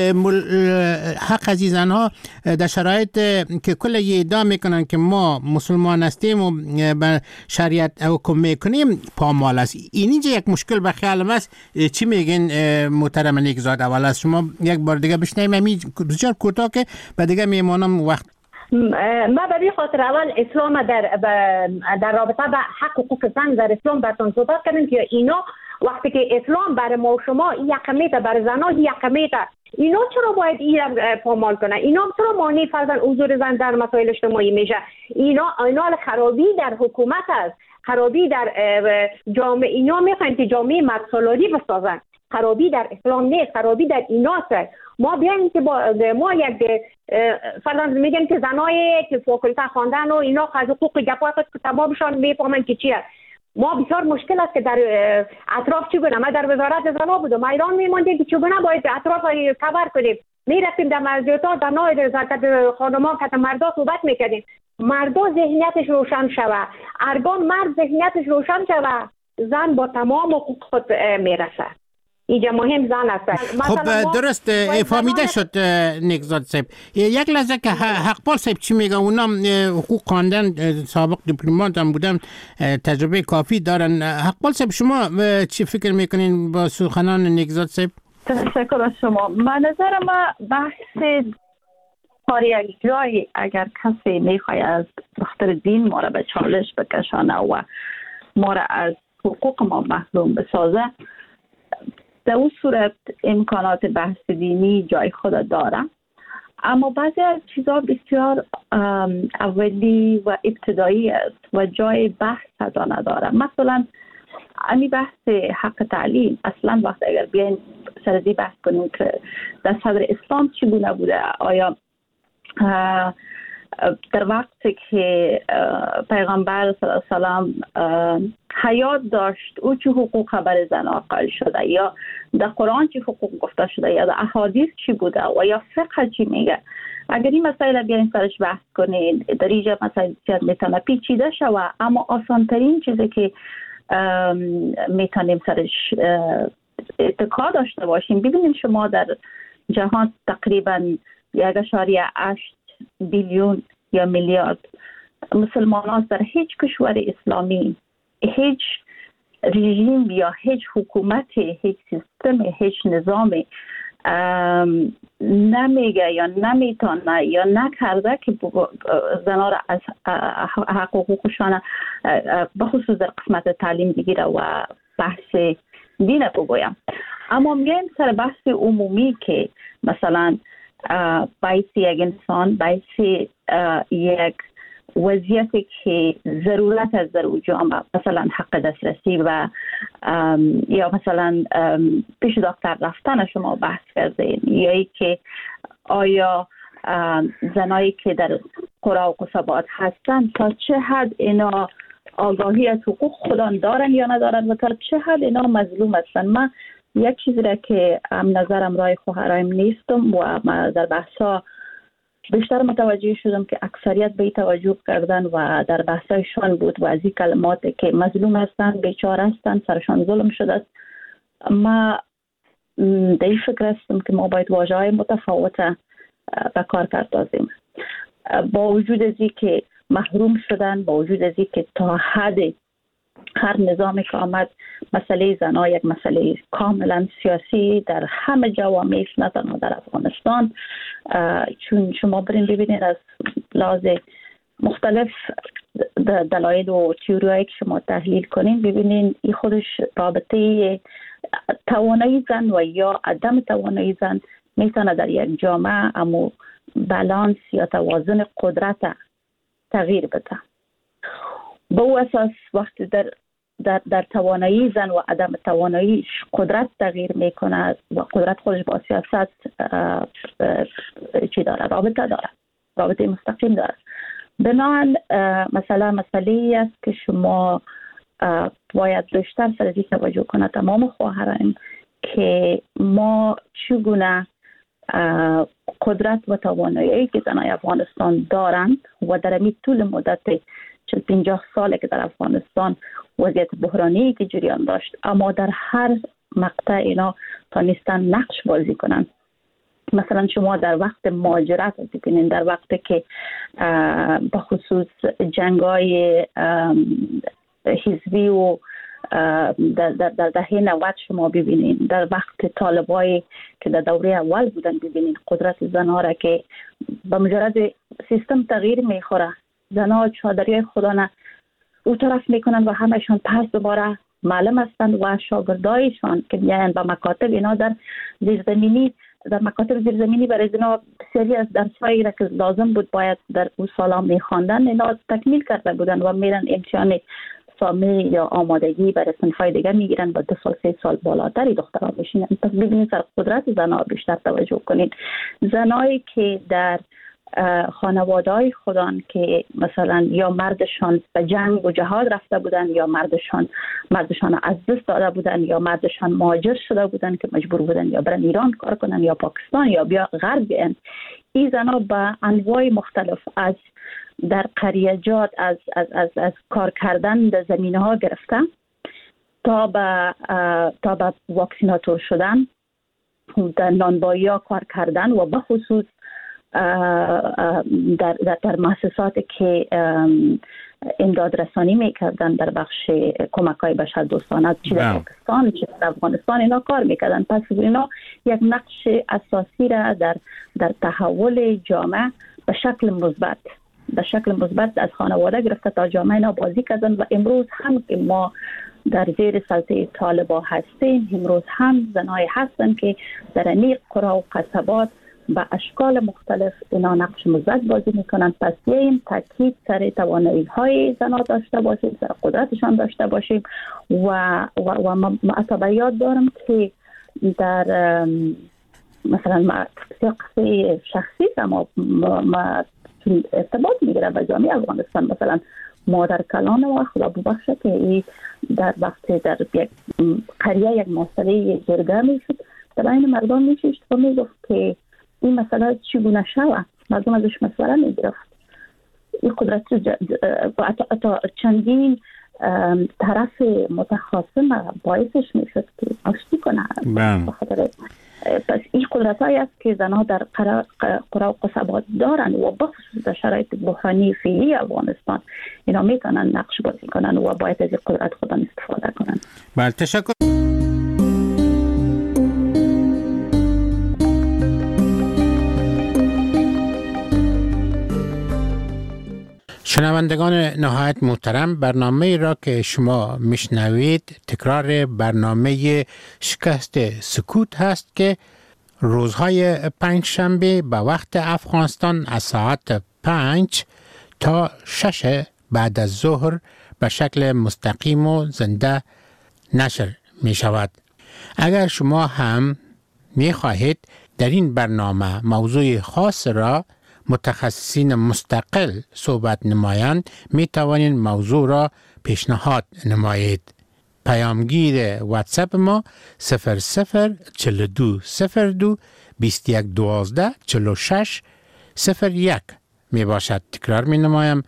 حق عزیزان ها در شرایط که کل ادعا میکنن که ما مسلمان هستیم و به شریعت حکم میکنیم پامال است. اینجا یک مشکل به خیال است. چی میگین محترم نیکزاد؟ اول از شما یک بار دیگه بشنویم، همین بسیار کوتاه که بعد دیگه میمونم وقت. ما به خاطر اول اسلام در رابطه به حق حقوق زن در اسلام براتون صحبت کردیم که اینا وقتی که اسلام برای ما و شما یکمیته، برای زنها یکمیته، اینا چرا باید این پامال کنه؟ اینا چرا مانع فرضاً حضور زن در مسائل اجتماعی میشه؟ اینا خرابی در حکومت است، خرابی در جامعه. اینا میخواین که جامعه مرد-سالاری بسازن. خرابی در اسلام نیست، خرابی در ایناست. ما بیایم که ما یک فرضاً میگن که زنای که فاکولته خواندن و اینا از حقوق گپا تمامشان میفهمن که چیه. ما بسیار مشکل است که در اطراف چگونه، ما در وزارت زنان بودم، ما ایران میموندیم که چگونه باید اطراف کور کنیم. میرفتیم در مسجدها، در نای زرکت خانمان که مردا صحبت میکردیم، مردا ذهنیتش روشن شوه، ارگان مرد ذهنیتش روشن شوه، زن با تمام حقوق خود میرسه. اینجا مهم زن است. خب درست فهمیده شد نگزاد صاحب. یک لحظه که حقپال صاحب چی میگه، اونا حقوق خواندن، سابق دیپلمات هم بودن، تجربه کافی دارن. حقپال صاحب شما چی فکر میکنین با سخنان نگزاد صاحب؟ تشکر از شما. من نظر ما بحث کاری یک جایی اگر کسی میخواد از بخاطر دین ما را به چالش بکشانه و ما را از حقوق ما محروم بسازه، در اون صورت امکانات بحث دینی جای خود داره، اما بعضی از چیزها بسیار اولی و ابتدایی است و جای بحث ادا نداره. مثلا امی بحث حق تعلیم، اصلا وقت اگر بیاین سردی بحث کنیم که در صدر اسلام چگونه بوده، آیا در وقتی که پیغمبر صلی الله علیه و سلم حیات داشت او چه حقوق برای زنان قائل شده، یا در قرآن چه حقوق گفته شده، یا در احادیث چی بوده و یا فقه چی میگه. اگر این مسائل بیاین سرش بحث کنید، در اینجا مسائل میتونه پیچیده شوه، اما آسانترین چیزی که میتونیم سرش اتکا داشته باشیم، ببینیم شما در جهان تقریبا 1.8 بیلیون یا میلیارد مسلمان هست. در هیچ کشور اسلامی هیچ رژیم یا هیچ حکومتی، هیچ سیستم، هیچ نظامی نمیگه یا نمیتونه یا نکرده که زنان را از حق و حقوقشان بخصوص در قسمت تعلیم بگیره و بحث دین بگویم. اما میگیم سر بحث عمومی که مثلا باعث یک انسان، باعث یک وضعیتی که ضرورت از در جامعه، مثلا حق دسترسی و یا مثلا پیش دکتر رفتن شما بحث کردین، یا ای که آیا زنایی که در قرى و قصبات هستن تا چه حد اینا آگاهی از حقوق خودان دارن یا ندارن و تا چه حد اینا مظلوم هستن. من یک چیزی را که نظرم رای خواهرایم نیستم و من در بحثا بیشتر متوجه شدم که اکثریت به توجه کردن و در بحثایشان بود و از این کلماتی که مظلوم هستن، بیچاره هستن، سرشان ظلم شده است. ما در این فکر هستم که ما باید واژه‌های متفاوته به کار پردازیم. با وجود از این که محروم شدن، با وجود از این که تا حد هر نظامی که آمد مسئله زنها یک مسئله کاملا سیاسی در همه جوامع، نه تنها در افغانستان، چون شما برین ببینید از لحاظ مختلف دلایل و تئوریایی که شما تحلیل کنین، ببینین این خودش رابطه توانایی زن و یا عدم توانایی زن میتونه در یک جامعه امو بالانس یا توازن قدرت تغییر بده. به او اساس وقتی در توانایی زن و عدم توانایی قدرت تغییر میکنه و قدرت خودش با سیاست چی داره؟ رابطه داره، رابطه مستقیم داره. بنابراین مسئله است که شما باید بیشتر سر این توجه کنه تمام خواهران که ما چگونه قدرت و توانایی که زنای افغانستان دارند و در این طول مدت 50 ساله که در افغانستان وضعیت بحرانی که جریان داشت، اما در هر مقطع اینا تانستن نقش بازی کنن. مثلا شما در وقت مهاجرت ببینید، در وقتی که بخصوص جنگای حزبی و در دهه 90 شما ببینید، در وقت طالبایی که در دوره اول بودن ببینید قدرت زنها را که به مجرد سیستم تغییر میخوره. زنها چادری خودانه او طرف میکنن و همشان پس دوباره معلم هستند و شاگردایشان که میان به مکاتب اینا در زیرزمینی، در مکاتب زیرزمینی برای اینا بسیاری از درسایی را که لازم بود باید در اون سالا میخواندن اینا تکمیل کرده بودن و میرن امتحان سامی یا آمادگی برای صنفای دیگر میگیرن و 2 سال 3 سال بالاتری دخترها بشینن. پس ببینید سر قدرت زنها بیشتر توجه کنید. زنایی که در خانواده‌های خودان که مثلا یا مردشان به جنگ و جهاد رفته بودن یا مردشان از دست داده بودن یا مردشان مهاجر شده بودن که مجبور بودن یا برن ایران کار کنن یا پاکستان یا بیا غرب بیان، این زنها به انواع مختلف از در قریجات از کار کردن در زمینه ها گرفته تا به واکسیناتور شدن، در نانوایی ها کار کردن و به خصوص در مؤسساتی که امداد رسانی میکردن در بخش کمک های بشر دوستانه چه در پاکستان چه در افغانستان اینا کار میکردن. پس اینا یک نقش اساسی را در تحول جامعه به شکل مثبت از خانواده گرفته تا جامعه اینا بازی کردن و امروز هم که ما در زیر سلطه طالبان هستیم، امروز هم زنای هستن که در انیق قرى و قصبات به اشکال مختلف اینا نقش مثبت بازی میکنن. پس این تاکید سر توانایی های زنها داشته باشیم، سر قدرتشان داشته باشیم و ما یاد دارم که در مثلا قصه شخصی ما ارتباط میگیره با جامعه افغانستان. مثلا مادر کلان و خدا ببخشه که در وقت در یک قریه یک مسئله جرگه میشد در این مردم میشید و میگفت که این مسئله چگونه شود، مردم ازش مشوره میگرفت. این قدرت تا چندین طرف متخاصم باعثش میشد که آشتی کنه. پس این قدرت هایی است که زنها در قرى و قصبات دارن و بخصوص در شرایط بحرانی فعلی افغانستان اینا میتونن نقش بازی کنن و باید از این قدرت خودن استفاده کنن. بله، تشکر. شنوندگان نهایت محترم، برنامه را که شما میشنوید تکرار برنامه شکست سکوت هست که روزهای 5 شنبه به وقت افغانستان از ساعت 5 تا 6 بعد از ظهر به شکل مستقیم و زنده نشر می شود. اگر شما هم می خواهید در این برنامه موضوع خاص را متخصصین مستقل صحبت نمایند، می توانید موضوع را پیشنهاد نمایید. پیامگیر واتساپ ما 004202 2112 46 01 می باشد. تکرار می نمایم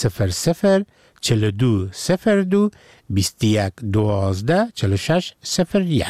004202 2112 46 01.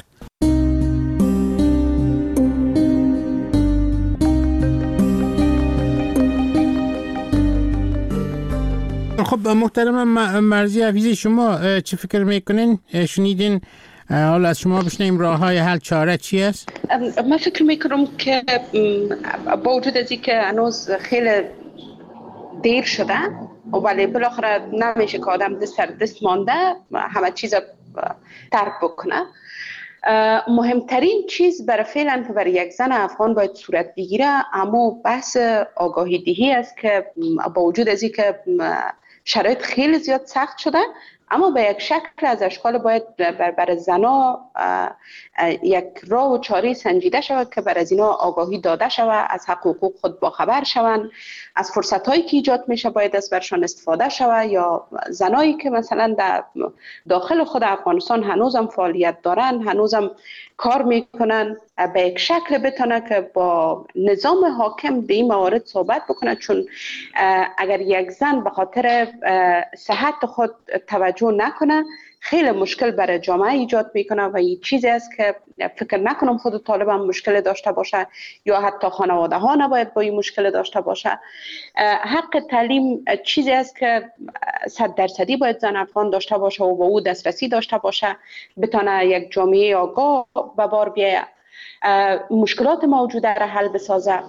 خب محترم مرزی عزیزی، شما چه فکر میکنین؟ شنیدین؟ حالا از شما بشنیم راه های حل چاره چی است؟ من فکر میکنم که با وجود از اینکه هنوز خیلی دیر شده ولی بالاخره نمیشه که آدم دست سر دست مانده همه چیز ترک بکنه. مهمترین چیز برای فعلا که برای یک زن افغان باید صورت بگیره اما بحث آگاهی دهی است که با وجود از اینکه شرایط خیلی زیاد سخت شده اما به یک شکل از اشکال باید بر زنا یک راه و چاره سنجیده شود که بر از اینا آگاهی داده شود، از حق و حقوق خود باخبر شوند، از فرصت هایی که ایجاد میشه باید از برشان استفاده شود. یا زنایی که مثلا در داخل خود افغانستان هنوزم فعالیت دارن، هنوزم کار میکنن، به یک شکل بتونه که با نظام حاکم به این موارد صحبت بکنه، چون اگر یک زن به خاطر صحت خود توجه نکنه خیلی مشکل برای جامعه ایجاد میکنه و این چیزی است که فکر نکنم خود طالب هم مشکل داشته باشه یا حتی خانواده ها نباید با این مشکل داشته باشه. حق تعلیم چیزی است که 100% باید زن افغان داشته باشه و با او دسترسی داشته باشه، بتونه یک جامعه آگاه به بار بیایه، مشکلات موجوده را حل بسازه.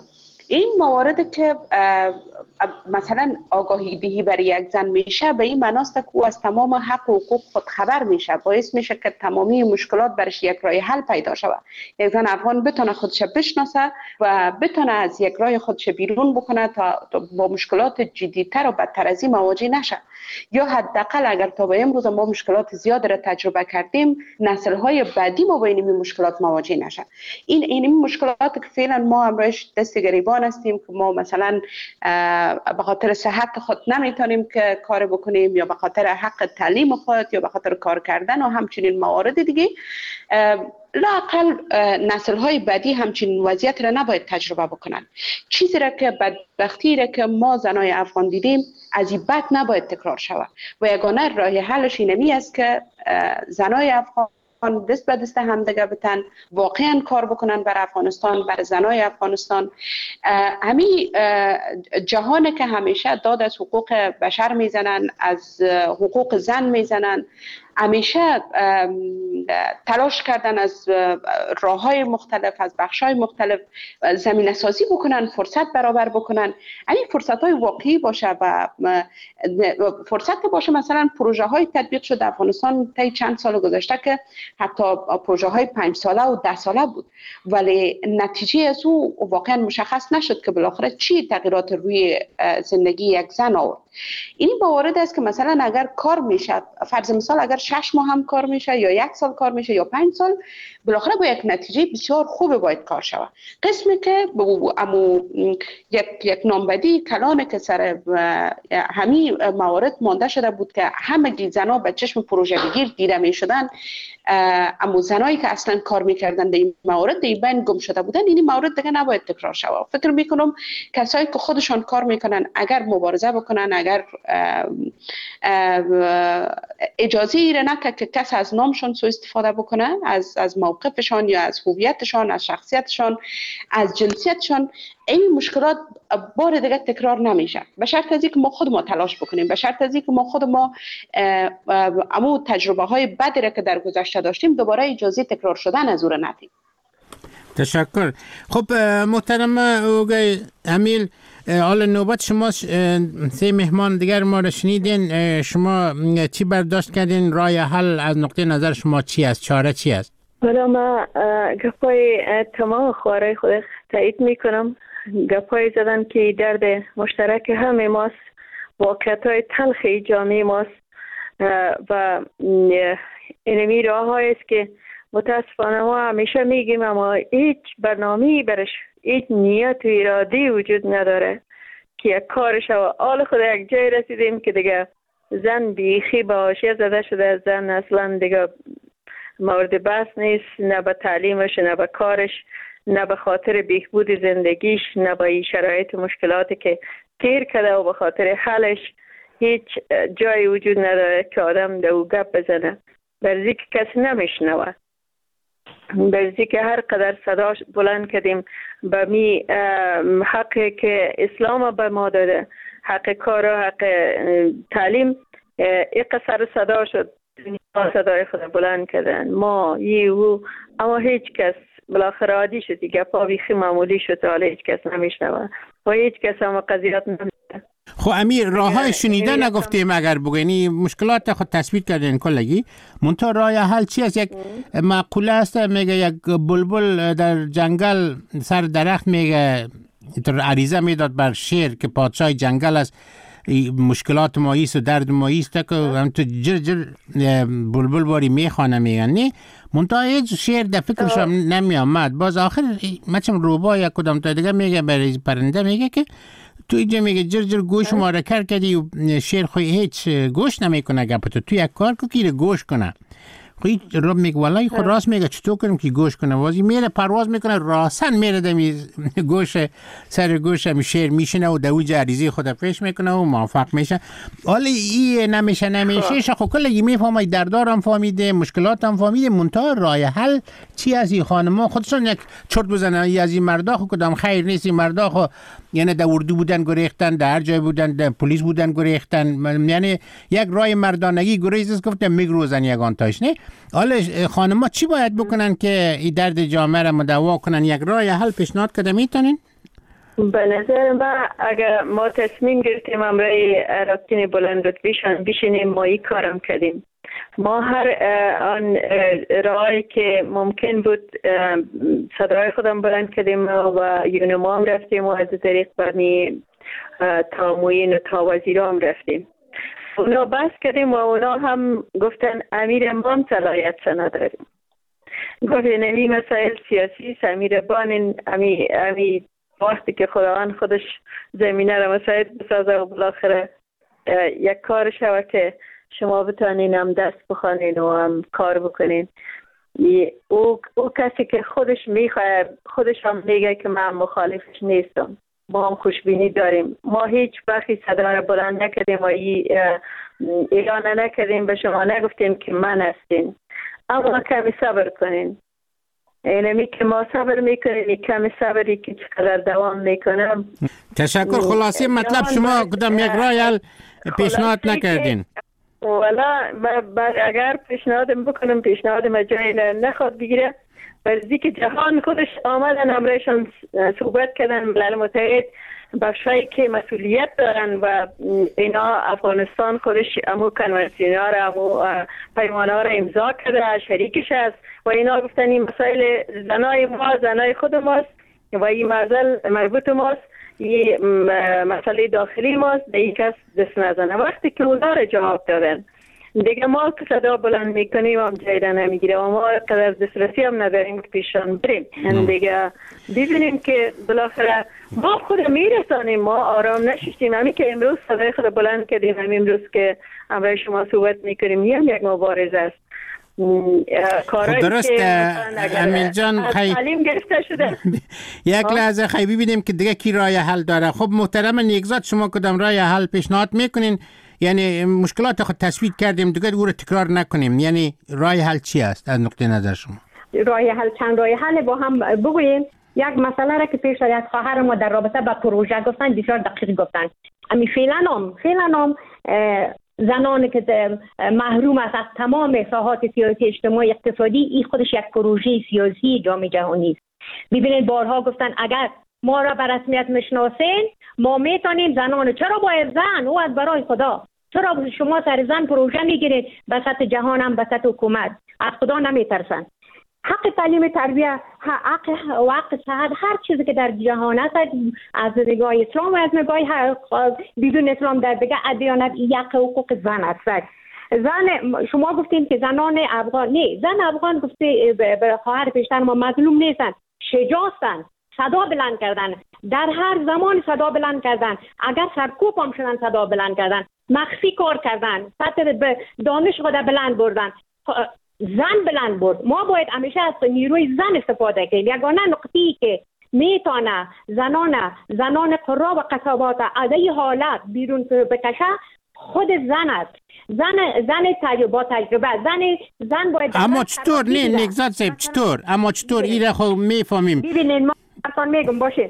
این موارد که مثلا آگاهی دهی برای یک زن میشه به این معناست که او از تمام حق و حقوق خود خبر میشه، باعث میشه که تمامی مشکلات برش یک راه حل پیدا شود. یک زن افغان بتونه خودش بشناسه و بتونه از یک راه خودش بیرون بکنه تا با مشکلات جدی‌تر و بدتر از این مواجه نشه، یا حداقل اگر تا به امروز ما مشکلات زیاد را تجربه کردیم، نسل‌های بعدی ما با این مشکلات مواجه نشه. این مشکلات که فعلا ما امروز دست گریبان هستیم که ما مثلا به خاطر صحت خود نمیتونیم که کار بکنیم، یا به خاطر حق تعلیم خود، یا به خاطر کار کردن و همچنین موارد دیگه، لااقل نسل‌های بعدی همچنین وضعیت را نباید تجربه بکنن. چیزی را که بدبختی را که ما زنای افغان دیدیم از این بد نباید تکرار شود و یگانه راه حلش اینمی است که زنای افغان دست به دست همدیگه بتن، واقعا کار بکنن بر افغانستان، بر زنای افغانستان. همین جهانی که همیشه داد از حقوق بشر میزنن، از حقوق زن میزنن، همیشه تلاش کردن از راه‌های مختلف، از بخش‌های مختلف زمینه سازی بکنن، فرصت برابر بکنن. این فرصت‌های واقعی باشه و فرصت باشه. مثلا پروژه‌های تطبیق شده افغانستان طی چند سال گذشته که حتی پروژه‌های 5 ساله و 10 ساله بود، ولی نتیجه از او واقعا مشخص نشد که بالاخره چی تغییرات روی زندگی یک زن آورد. این موارد است که مثلا اگر کار میشه، فرض مثال اگر 6 ماه هم کار میشه یا 1 سال کار میشه یا 5 سال، بالاخره با یک نتیجه بسیار خوب باید کار شود. قسمی که یک نامبدی کلانه که سر همین موارد مانده شده بود که همه زنها به چشم پروژه بگیر دیده میشدن، اما زنایی که اصلا کار میکردن در این موارد در بین گم شده بودن. این موارد دیگه نباید تکرار شود. فکر میکنم کسایی که خودشان کار میکنن اگر مبارزه بکنن، اگر اجازه ایره نکه که کس از نامشان سوء استفاده بکنه، از موقفشان یا از هویتشان، از شخصیتشان، از جنسیتشان، این مشکلات بار دیگه تکرار نمیشه. به شرط از اینکه ما خود ما تلاش بکنیم، به شرط از اینکه ما خود ما امو تجربه های بدی را که در گذشته داشتیم دوباره اجازه تکرار شدن از او را ندیم. تشکر. خب محترم اوگای امیل، حالا نوبت شما. 3 مهمان دیگر ما را شنیدین. شما چی برداشت کردین؟ راه حل از نقطه نظر شما چی است؟ چاره چی است؟ حالا ما گپای تمام خوارای خود تایید میکنم. گپای زدن که درد مشترک همه ماست، واقعیت‌های تلخ جامعه ماست و اینمی راه است که متاسفانه ما همیشه میگیم اما هیچ برنامه‌ای برش، هیچ نیت و اراده‌ای وجود نداره که یک کارش و حال خود یک جای رسیدیم که دیگه زن بیخی با حاشیه زده شده. زن اصلا دیگه مورد بحث نیست، نه به تعلیمش، نه به کارش، نه به خاطر بهبود زندگیش، نه به این شرایط و مشکلاتی که تیر کرده و به خاطر حلش هیچ جایی وجود نداره که آدم دو گپ بزنه. برزی که کسی نمیشنوه، برزی که هر قدر صداش بلند کردیم به می حقی که اسلام به ما داده، حق کار و حق تعلیم، یک قصر صدا شد، صدای خود بلند کردن ما او، اما هیچ کس بالاخره عادی شد دیگه، پا بیخی معمولی شد، حالا هیچ کس نمیشنوه و هیچ کس هم قضیات نمیده. خب امیر، راه های شنیده نگفتیم اگر بگوینی مشکلات خود تثبیت کردین کلگی، منتها راه حل چی است؟ یک مقوله است میگه یک بلبل در جنگل سر درخت میگه عریضه میداد بر شیر که پادشاه جنگل است، مشکلات ما ایست و درد ما ایست که هم تو جر جر بلبل باری میخوانه میگن نه، منتها هیچ شیر در فکرش نمی آمد. باز آخر مچم روبا یا کدام تا دیگه میگه برای پرنده میگه که تو اینجا میگه جر جر گوش ما را کر کردی و شیر خوی هیچ گوش نمیکنه گپتو، تو یک کار که کیر گوش کنه. خوی رب میگه والله خود راست میگه چطور کنیم که گوش کنه؟ وازی میره پرواز میکنه راستن میره دمی گوش سر گوش هم شیر میشنه و دوی جریزی خود پیش میکنه و موفق میشه. حالا این نمیشه خب کلگی میفهمه، دردارم فهمیده، مشکلاتم فهمیده، منتها راه حل چی از این خانما خودشون یک چرت بزنن از این مردا خود کدام خیر نیست. این مردا خود یعنی در اردو بودن گریختن، در هر جای بودن، در پلیس بودن گریختن، یعنی یک راه مردانگی گریز است گفتم میگروزن یگان تاش نه. حالا خانم‌ها چی باید بکنن که این درد جامعه را مداوا کنن؟ یک راه حل پیشنهاد کده میتونین؟ به نظر من اگر ما تصمیم گرفتیم امرای رابطین بلند رتبهشان بشینیم ما این کارم کردیم. ما هر آن راهی که ممکن بود صدای خودم بلند کردیم و یونما هم رفتیم و از طریق برمی تا موین و تا وزیرام رفتیم. اونا بحث کردیم و اونا هم گفتن امیر ما هم صلاحیت نداریم. گفتن امی مسائل سیاسی امیر بان امی وقتی که خداوند خودش زمینه را مساعد بسازه و بالاخره یک کار شود که شما بتانین هم دست بخوانین و هم کار بکنین. او کسی که خودش میخواه خودش هم میگه که من مخالفش نیستم. ما هم خوشبینی داریم. ما هیچ وقتی صدا را بلند نکردیم و اعلان نکردیم، به شما نگفتیم که من هستین، اما کمی صبر کنین. اینمی که ما صبر میکنیم کمی صبری که چقدر دوام میکنم. تشکر. خلاصی مطلب شما کدام یک رای حل پیشنهاد نکردین؟ والا اگر پیشنهادم بکنم پیشنهادم جایی نخواد بگیره. برزی که جهان خودش آمدن همراهشان صحبت کردن، ملل متحد بخشایی که مسئولیت دارن و اینا افغانستان خودش امو کنوانسیون‌ها را امو پیمان‌ها را امضا کرده، شریکش است و اینا گفتن این مسائل زنای ما زنای خود ماست و این مربوط ماست، این مسئله داخلی ماست، به این کس دست نزنه. وقتی که اونا را جواب دادن دیگه ما که صدا بلند میکنیم هم جایی را نمیگیره و ما قدر دسترسی هم نداریم که پیشان بریم. دیگه ببینیم که بالاخره ما خود میرسانیم. ما آرام نشستیم. همین که امروز صدای خود بلند کردیم، همین امروز که همراه شما صحبت میکنیم یک مبارزه است. درست امیر جان، تعلیم گرفته شده. یک لحظه خیلی ببینیم که دیگه کی راه حل داره. خب محترم نیکزاد، شما کدام راه حل پیشنهاد میکنین؟ یعنی مشکلات خود تصویر کردیم دیگه او رو تکرار نکنیم. یعنی راه حل چی است از نقطه نظر شما؟ راه حل چند راه حل با هم بگوییم. یک مسئله را که پیش از خواهر ما در رابطه با پروژه گفتن بسیار دقیق گفتن. امی فعلا زنانی که محروم است از تمام ساحات سیاسی اجتماعی اقتصادی، این خودش یک پروژه سیاسی جامعه جهانی است. ببینید بارها گفتن اگر ما را به رسمیت میشناسین ما میتونیم زنان. چرا باید زن؟ او از برای خدا. چرا شما سر زن پروژه میگیرید؟ به سطح جهان هم به سطح حکومت از خدا نمیترسن. حق تعلیم تربیت، حق صحت، هر چیزی که در جهان است از نگاه اسلام و از نگاه بدون اسلام در دیگه ادیانت یک حقوق زن است. زن شما گفتین که زنان افغان نه، زن افغان گفته به خواهر پیشتر ما مظلوم نیستن، شجاعتن، صدا بلند کردن، در هر زمان صدا بلند کردن، اگر سرکوب هم شدن صدا بلند کردن، مخفی کار کردن، سطح به دانش خود بلند بردن، زن بلند برد. ما باید همیشه از نیروی زن استفاده کنیم. یگانه نقطه‌ای که میتونه زنان قرا و قصابات از این حالت بیرون بکشه خود زن است. زن با تجربه زن باید. اما چطور؟ نه نگذار صاحب چطور؟ اما چطور این را خب میفهمیم. ببینید ما اصلا میگم باشه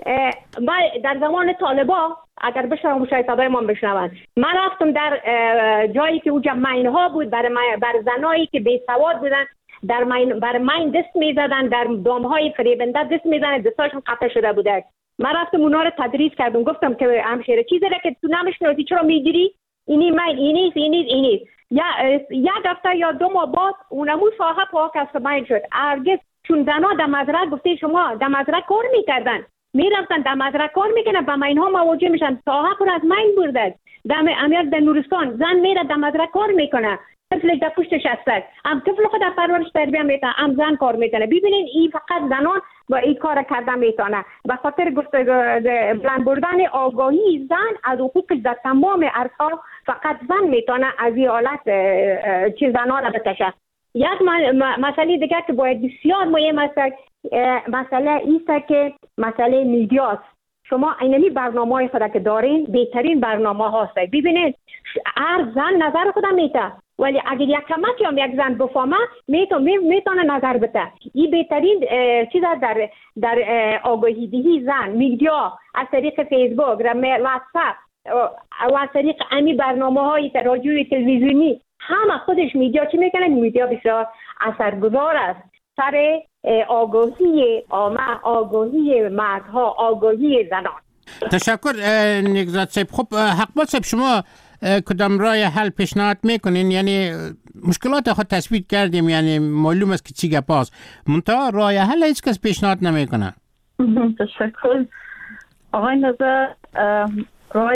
در زمان طالبا اگر بشنوم شاید صدای ما بشنون، من رفتم در جایی که اونجا ماین‌ها بود بر زنایی که بی سواد بودن، بر ماین دست میزدن، در دامهای فریبنده دست میزدن، دستاشون قطع شده بوده. من رفتم اونا رو تدریس کردم، گفتم که همشیره چیزی را که تو نمیشناسی چرا میگیری؟ اینی ماین اینی یک هفته یا 2 ماه بعد اونمون ساحه پاک از ماین شد. هرگز چون زنا در مزرعه گفته شما در مزرعه کار میکردن، میرفتن در مزرعه کار میکنن، با ماین‌ها مواجه میشن، ساحه پر از ماین برده. در نورستان زن میره در مزرعه کار میکنه، طفلش در پشتش هست، هم طفل خود پرورش تربیت میکنه، هم زن کار میکنه. ببینید این فقط زنان با این کار کردن میتونه. به خاطر بلند بردن آگاهی زن از حقوق در تمام عرصه‌ها فقط زن میتونه از این حالت زنان را بکشه. یک مسئله دیگه که باید بسیار مهم است، مسئله ایست که مسئله میدیاست. شما اینمی برنامه‌های خود که دارین بهترین برنامه هاست. ببینید هر زن نظر خودم میده، ولی اگر یک کمکی هم یک زن بفهمه میتونه نظر بده. این بهترین چیز در آگاهی دهی زن، میدیا از طریق فیسبوک، واتساپ و از طریق امی برنامه‌های رادیویی تلویزیونی، همه خودش میدیا چی میکنه؟ میدیا بسیار اثرگذار است. سر آگاهی عامه، آگاهی مردها، آگاهی زنان. تشکر نگزاد صاحب. خب حقبال صاحب، شما کدام راه حل پیشنهاد میکنین؟ یعنی مشکلات خود تثبیت کردیم، یعنی معلوم است که چی گپاست، منتها راه حل هیچ کس پیشنهاد نمیکنه. تشکر آقای نظر. راه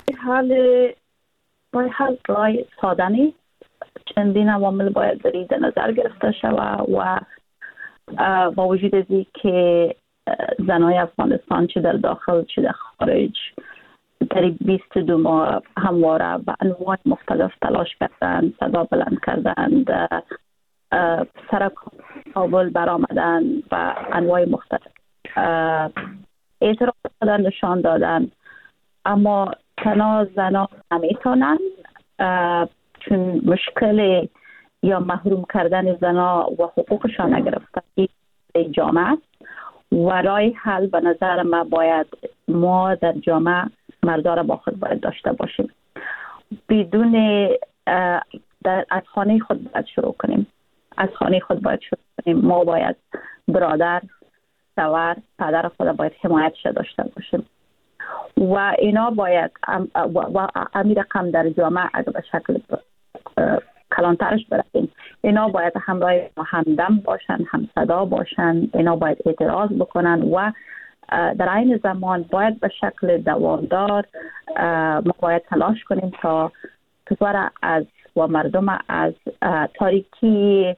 ساده نیست. چندین عوامل باید در نظر گرفته شود و با وجود از این که زنای افغانستان چه در داخل چه در خارج در 22 ماه همواره به انواع مختلف تلاش کردند، صدا بلند کردند، سر کابل برآمدن و انواع مختلف اعتراض کردن، نشان دادن، اما تنها زنان نمیتونن، چون مشکل یا محروم کردن زنا و حقوقشان نگرفتن جامعه است و راه حل به نظر ما باید ما در جامعه مردا را با خود باید داشته باشیم. بدون از خانه خود باید شروع کنیم. از خانه خود باید شروع کنیم. ما باید برادر، شوهر، پدر خود باید حمایتش داشته باشیم و اینا باید و امی رقم در جامعه اگر به شکل کلانترش برسیم، اینا باید همراه همدم باشن، هم صدا باشن، اینا باید اعتراض بکنن و در این زمان باید به شکل دوامدار ما باید تلاش کنیم تا کشور از و مردم از تاریکی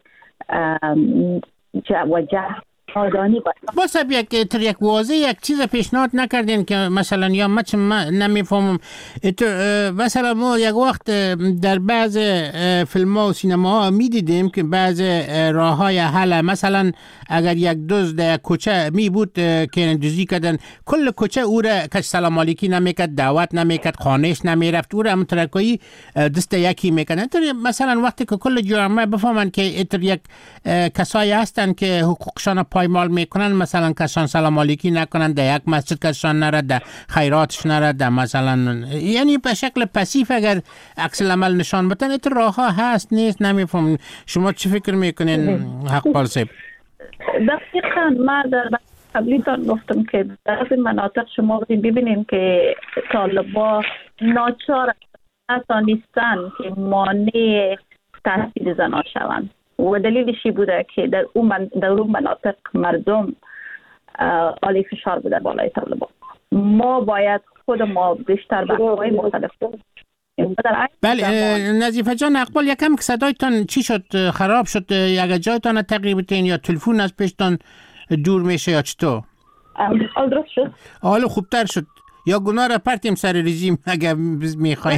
و جهل آدانی باید. باز یک واضح یک چیز پیشنهاد نکردین که مثلا یا من نمیفهمم، مثلا ما یک وقت در بعض فیلم ها و سینما ها می دیدیم که بعض راه های حل، مثلا اگر یک دزد در کوچه می بود که دزدی کردن، کل کوچه او را کش سلام علیکی نمیکرد، دعوت نمیکرد، خانهش نمیرفت، او را مترکایی دست یکی میکنن. مثلا وقتی که کل جامعه بفهمن که یک کسایی هستن که حقوقشان پایمال میکنن، مثلا کسان سلام علیکی نکنن، در یک مسجد کسان نرد، در خیراتش نرد، مثلا یعنی به شکل پسیف اگر عکس العمل نشان بدن، این راه ها هست نیست نمیفهم. شما چی فکر میکنین حقبال صاحب؟ دقیقاً من در قبلیتان گفتم که در این مناطق شما ببینیم که طالبا ناچار نیستن که مانع تحصیل زنان شوند و دلیلشی بوده که در اون مناطق مردم عالی فشار بوده بالای طالبان. ما باید خود ما بیشتر بحث‌های مختلف بله. نظیفه جان، اقبال یکم که صدایتان چی شد؟ خراب شد؟ یک جایتان تقریب تین یا تلفن از پیشتان دور میشه یا چطور؟ حال درست شد؟ حالا خوبتر شد یا گناه را پرتیم سر رژیم اگر میخواید؟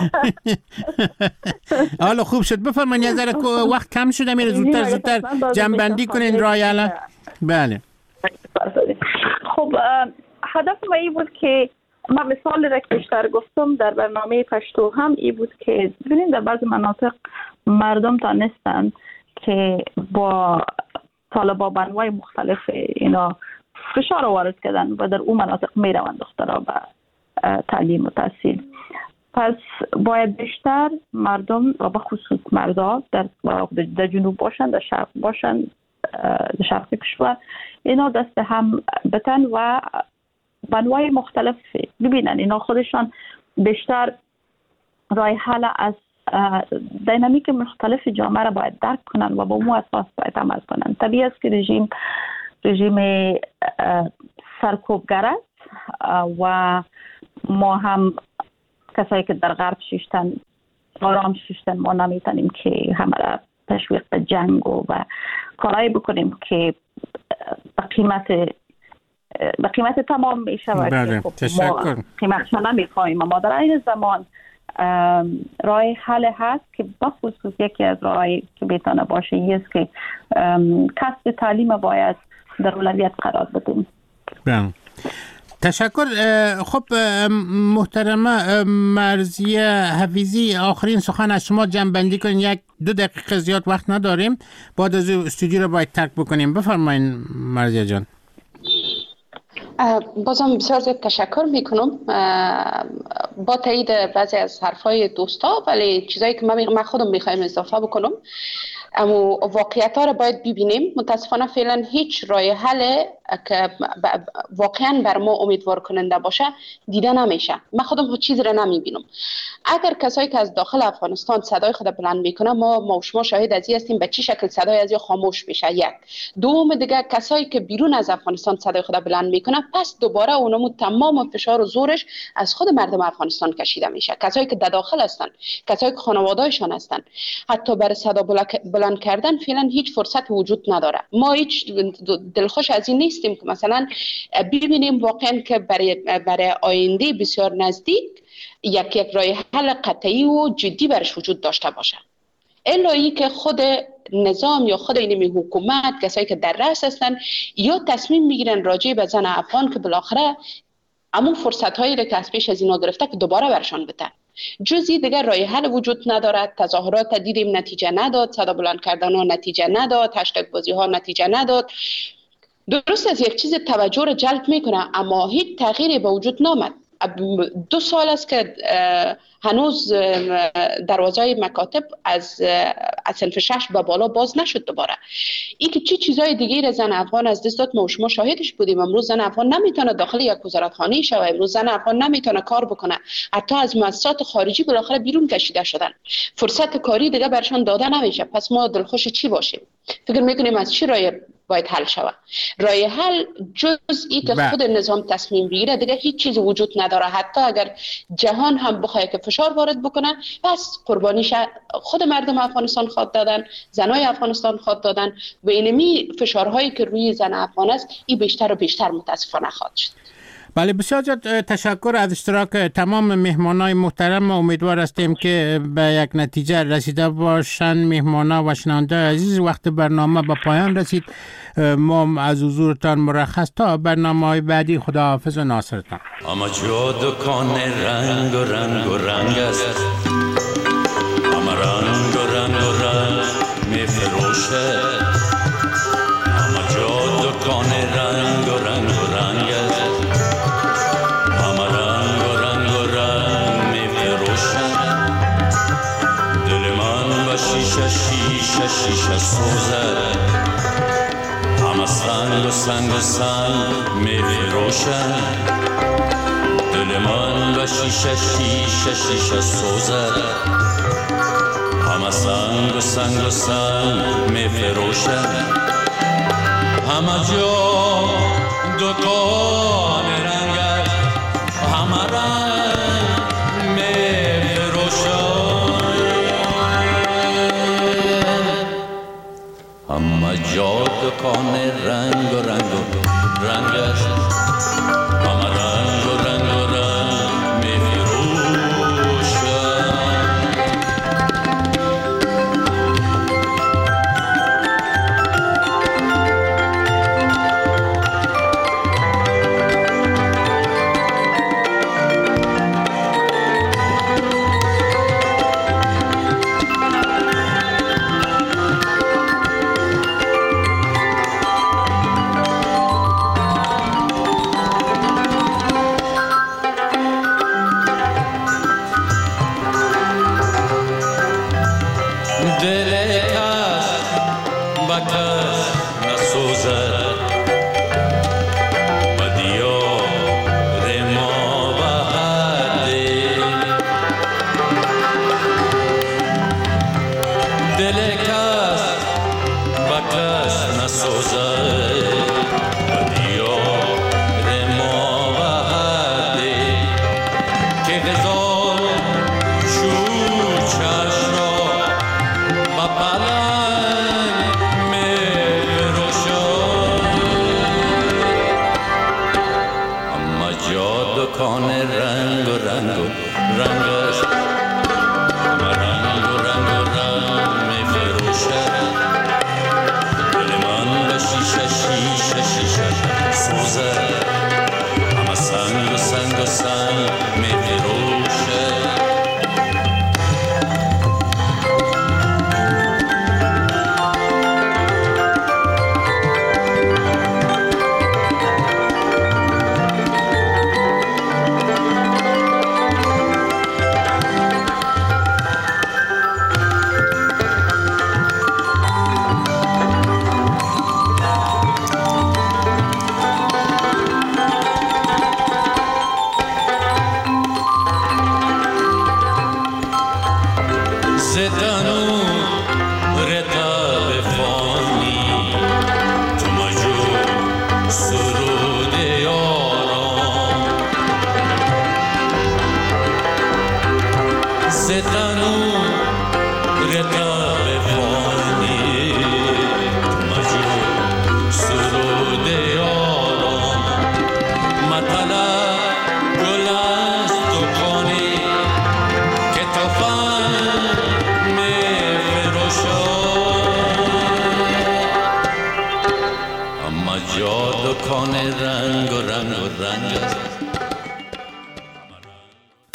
حالا خوب شد. بفرمایید یه ذره وقت کم شده، میره زودتر جمع‌بندی کنین رای حل. بله. خب هدف ما این بود که ما مثال را که بیشتر گفتم در برنامه پشتو هم این بود که ببینید در بعض مناطق مردم تا نیستن که با طالبا بانوای مختلف اینا فشار وارد کردن و در اون مناطق می روند دخترها به تعلیم و تحصیل. پس باید بیشتر مردم و به خصوص مردا در جنوب باشن، در شرق باشن، در شرق کشور، اینا دست هم بتن و بانوای مختلف ببینن. اینا خودشان بیشتر راه حل از دینامیک مختلف جامعه را باید درک کنن و با اون اساس باید عمل کنن. طبیعی است که رژیم سرکوبگر است و ما هم کسایی که در غرب شیشتن آرام شیشتن، ما نمیتونیم که همه را تشویق به جنگ و کارایی بکنیم که به قیمت تمام میشه و بله. ما قیمتش نمیخوایم. ما در این زمان راه حل هست که بخصوص یکی از راهی که بیتانه باشه این است که کسب تعلیم باید در اولویت قرار بدیم. بله. تشکر. خب محترمه مرضیه حفیظی، آخرین سخن از شما جمع‌بندی کنین. 1-2 دقیقه زیاد وقت نداریم، بعد از استودیو رو باید ترک بکنیم. بفرمایین مرضیه جان. بازم بسیار زیاد تشکر میکنم با تایید بعضی از حرفای دوستا، ولی چیزایی که من خودم میخوایم اضافه بکنم. اما واقعیت ها را باید ببینیم. متاسفانه فعلا هیچ راه حل که واقعا بر ما امیدوار کننده باشه دیده نمیشه. من خودم چیز را نمیبینم. اگر کسایی که از داخل افغانستان صدای خود بلند میکنه، ما شما شاهد از این هستیم به چه شکل صدای از خاموش میشه. یک دوم دیگه کسایی که بیرون از افغانستان صدای خود بلند میکنه، پس دوباره اونمو تمام فشار و زورش از خود مردم افغانستان کشیده میشه. کسایی که در داخل هستن، کسایی که خانواده‌شان هستن، حتی برای صدا بلند کردن فعلا هیچ فرصت وجود نداره. ما هیچ دلخوش از این نیستیم که مثلا ببینیم واقعا که برای آینده بسیار نزدیک یک راه حل قطعی و جدی برش وجود داشته باشه. الهی که خود نظام یا خود اینمی حکومت، کسایی که در رأس هستن، یا تصمیم میگیرن راجع به زن افغان که بالاخره همون فرصت هایی که از پیش از اینا گرفته که دوباره برشان بده. جزی دیگر راه حل وجود ندارد. تظاهرات دیدیم نتیجه نداد، صدا بلند کردن ها نتیجه نداد، هشتگ بازی ها نتیجه نداد. درست از یک چیز توجه را جلب میکنه اما هیچ تغییری به وجود نامد. 2 سال است که هنوز دروازه مکاتب از صنف 6 به بالا باز نشد دوباره. این که چه چیزای دیگه زن افغان از دست داد ما و شما شاهدش بودیم. امروز زن افغان نمیتونه داخل یک وزارتخانه شوه، امروز زن افغان نمیتونه کار بکنه، حتی از مؤسسات خارجی بالاخره بیرون کشیده شدن، فرصت کاری دیگه برشان داده نمیشه. پس ما دلخوش چی باشیم؟ فکر میکنیم از چی راه باید حل شود؟ راه حل جز ای که خود نظام تصمیم بگیره دیگه هیچ چیز وجود نداره. حتی اگر جهان هم بخواد که فشار وارد بکنه، پس قربانیش خود مردم افغانستان خواهد دادن، زنای افغانستان خواهد دادن و اینمی فشارهایی که روی زن افغان است این بیشتر و بیشتر متاسفانه خواهد شد. بله، بسیار زیاد تشکر از اشتراک تمام مهمانای محترم. امیدوار هستیم که به یک نتیجه رسیده باشند. مهمانا و شنونده عزیز، وقت برنامه به پایان رسید. ما از حضورتان مرخص تا برنامه‌های بعدی. خداحافظ و ناصرتان. اما جا دکان رنگ و رنگ و رنگ است، اما رنگ و رنگ و رنگ می فروشه. اما جا دکان رنگ و رنگ و رنگ است، اما رنگ و رنگ و رنگ می فروشه. دل من به شیشه شیشه شیشه سوزه، همه سنگ و سنگ و سنگ می فروشن. دل من به شیشه شیشه شیشه سوزد، همه سنگ و سنگ و سنگ می فروشن. همه جا دکان رنگ است، همه رنگ می فروشن. همه جا دکان رنگ و رنگ و رنگ است، همه رنگ و رنگ و رنگ می فروشن. زدنو رقاب فانی مجور سرود یارم مطلع گل از دکانی که تفن می فروشم اما جا دکان رنگ و رنگ و رنگ است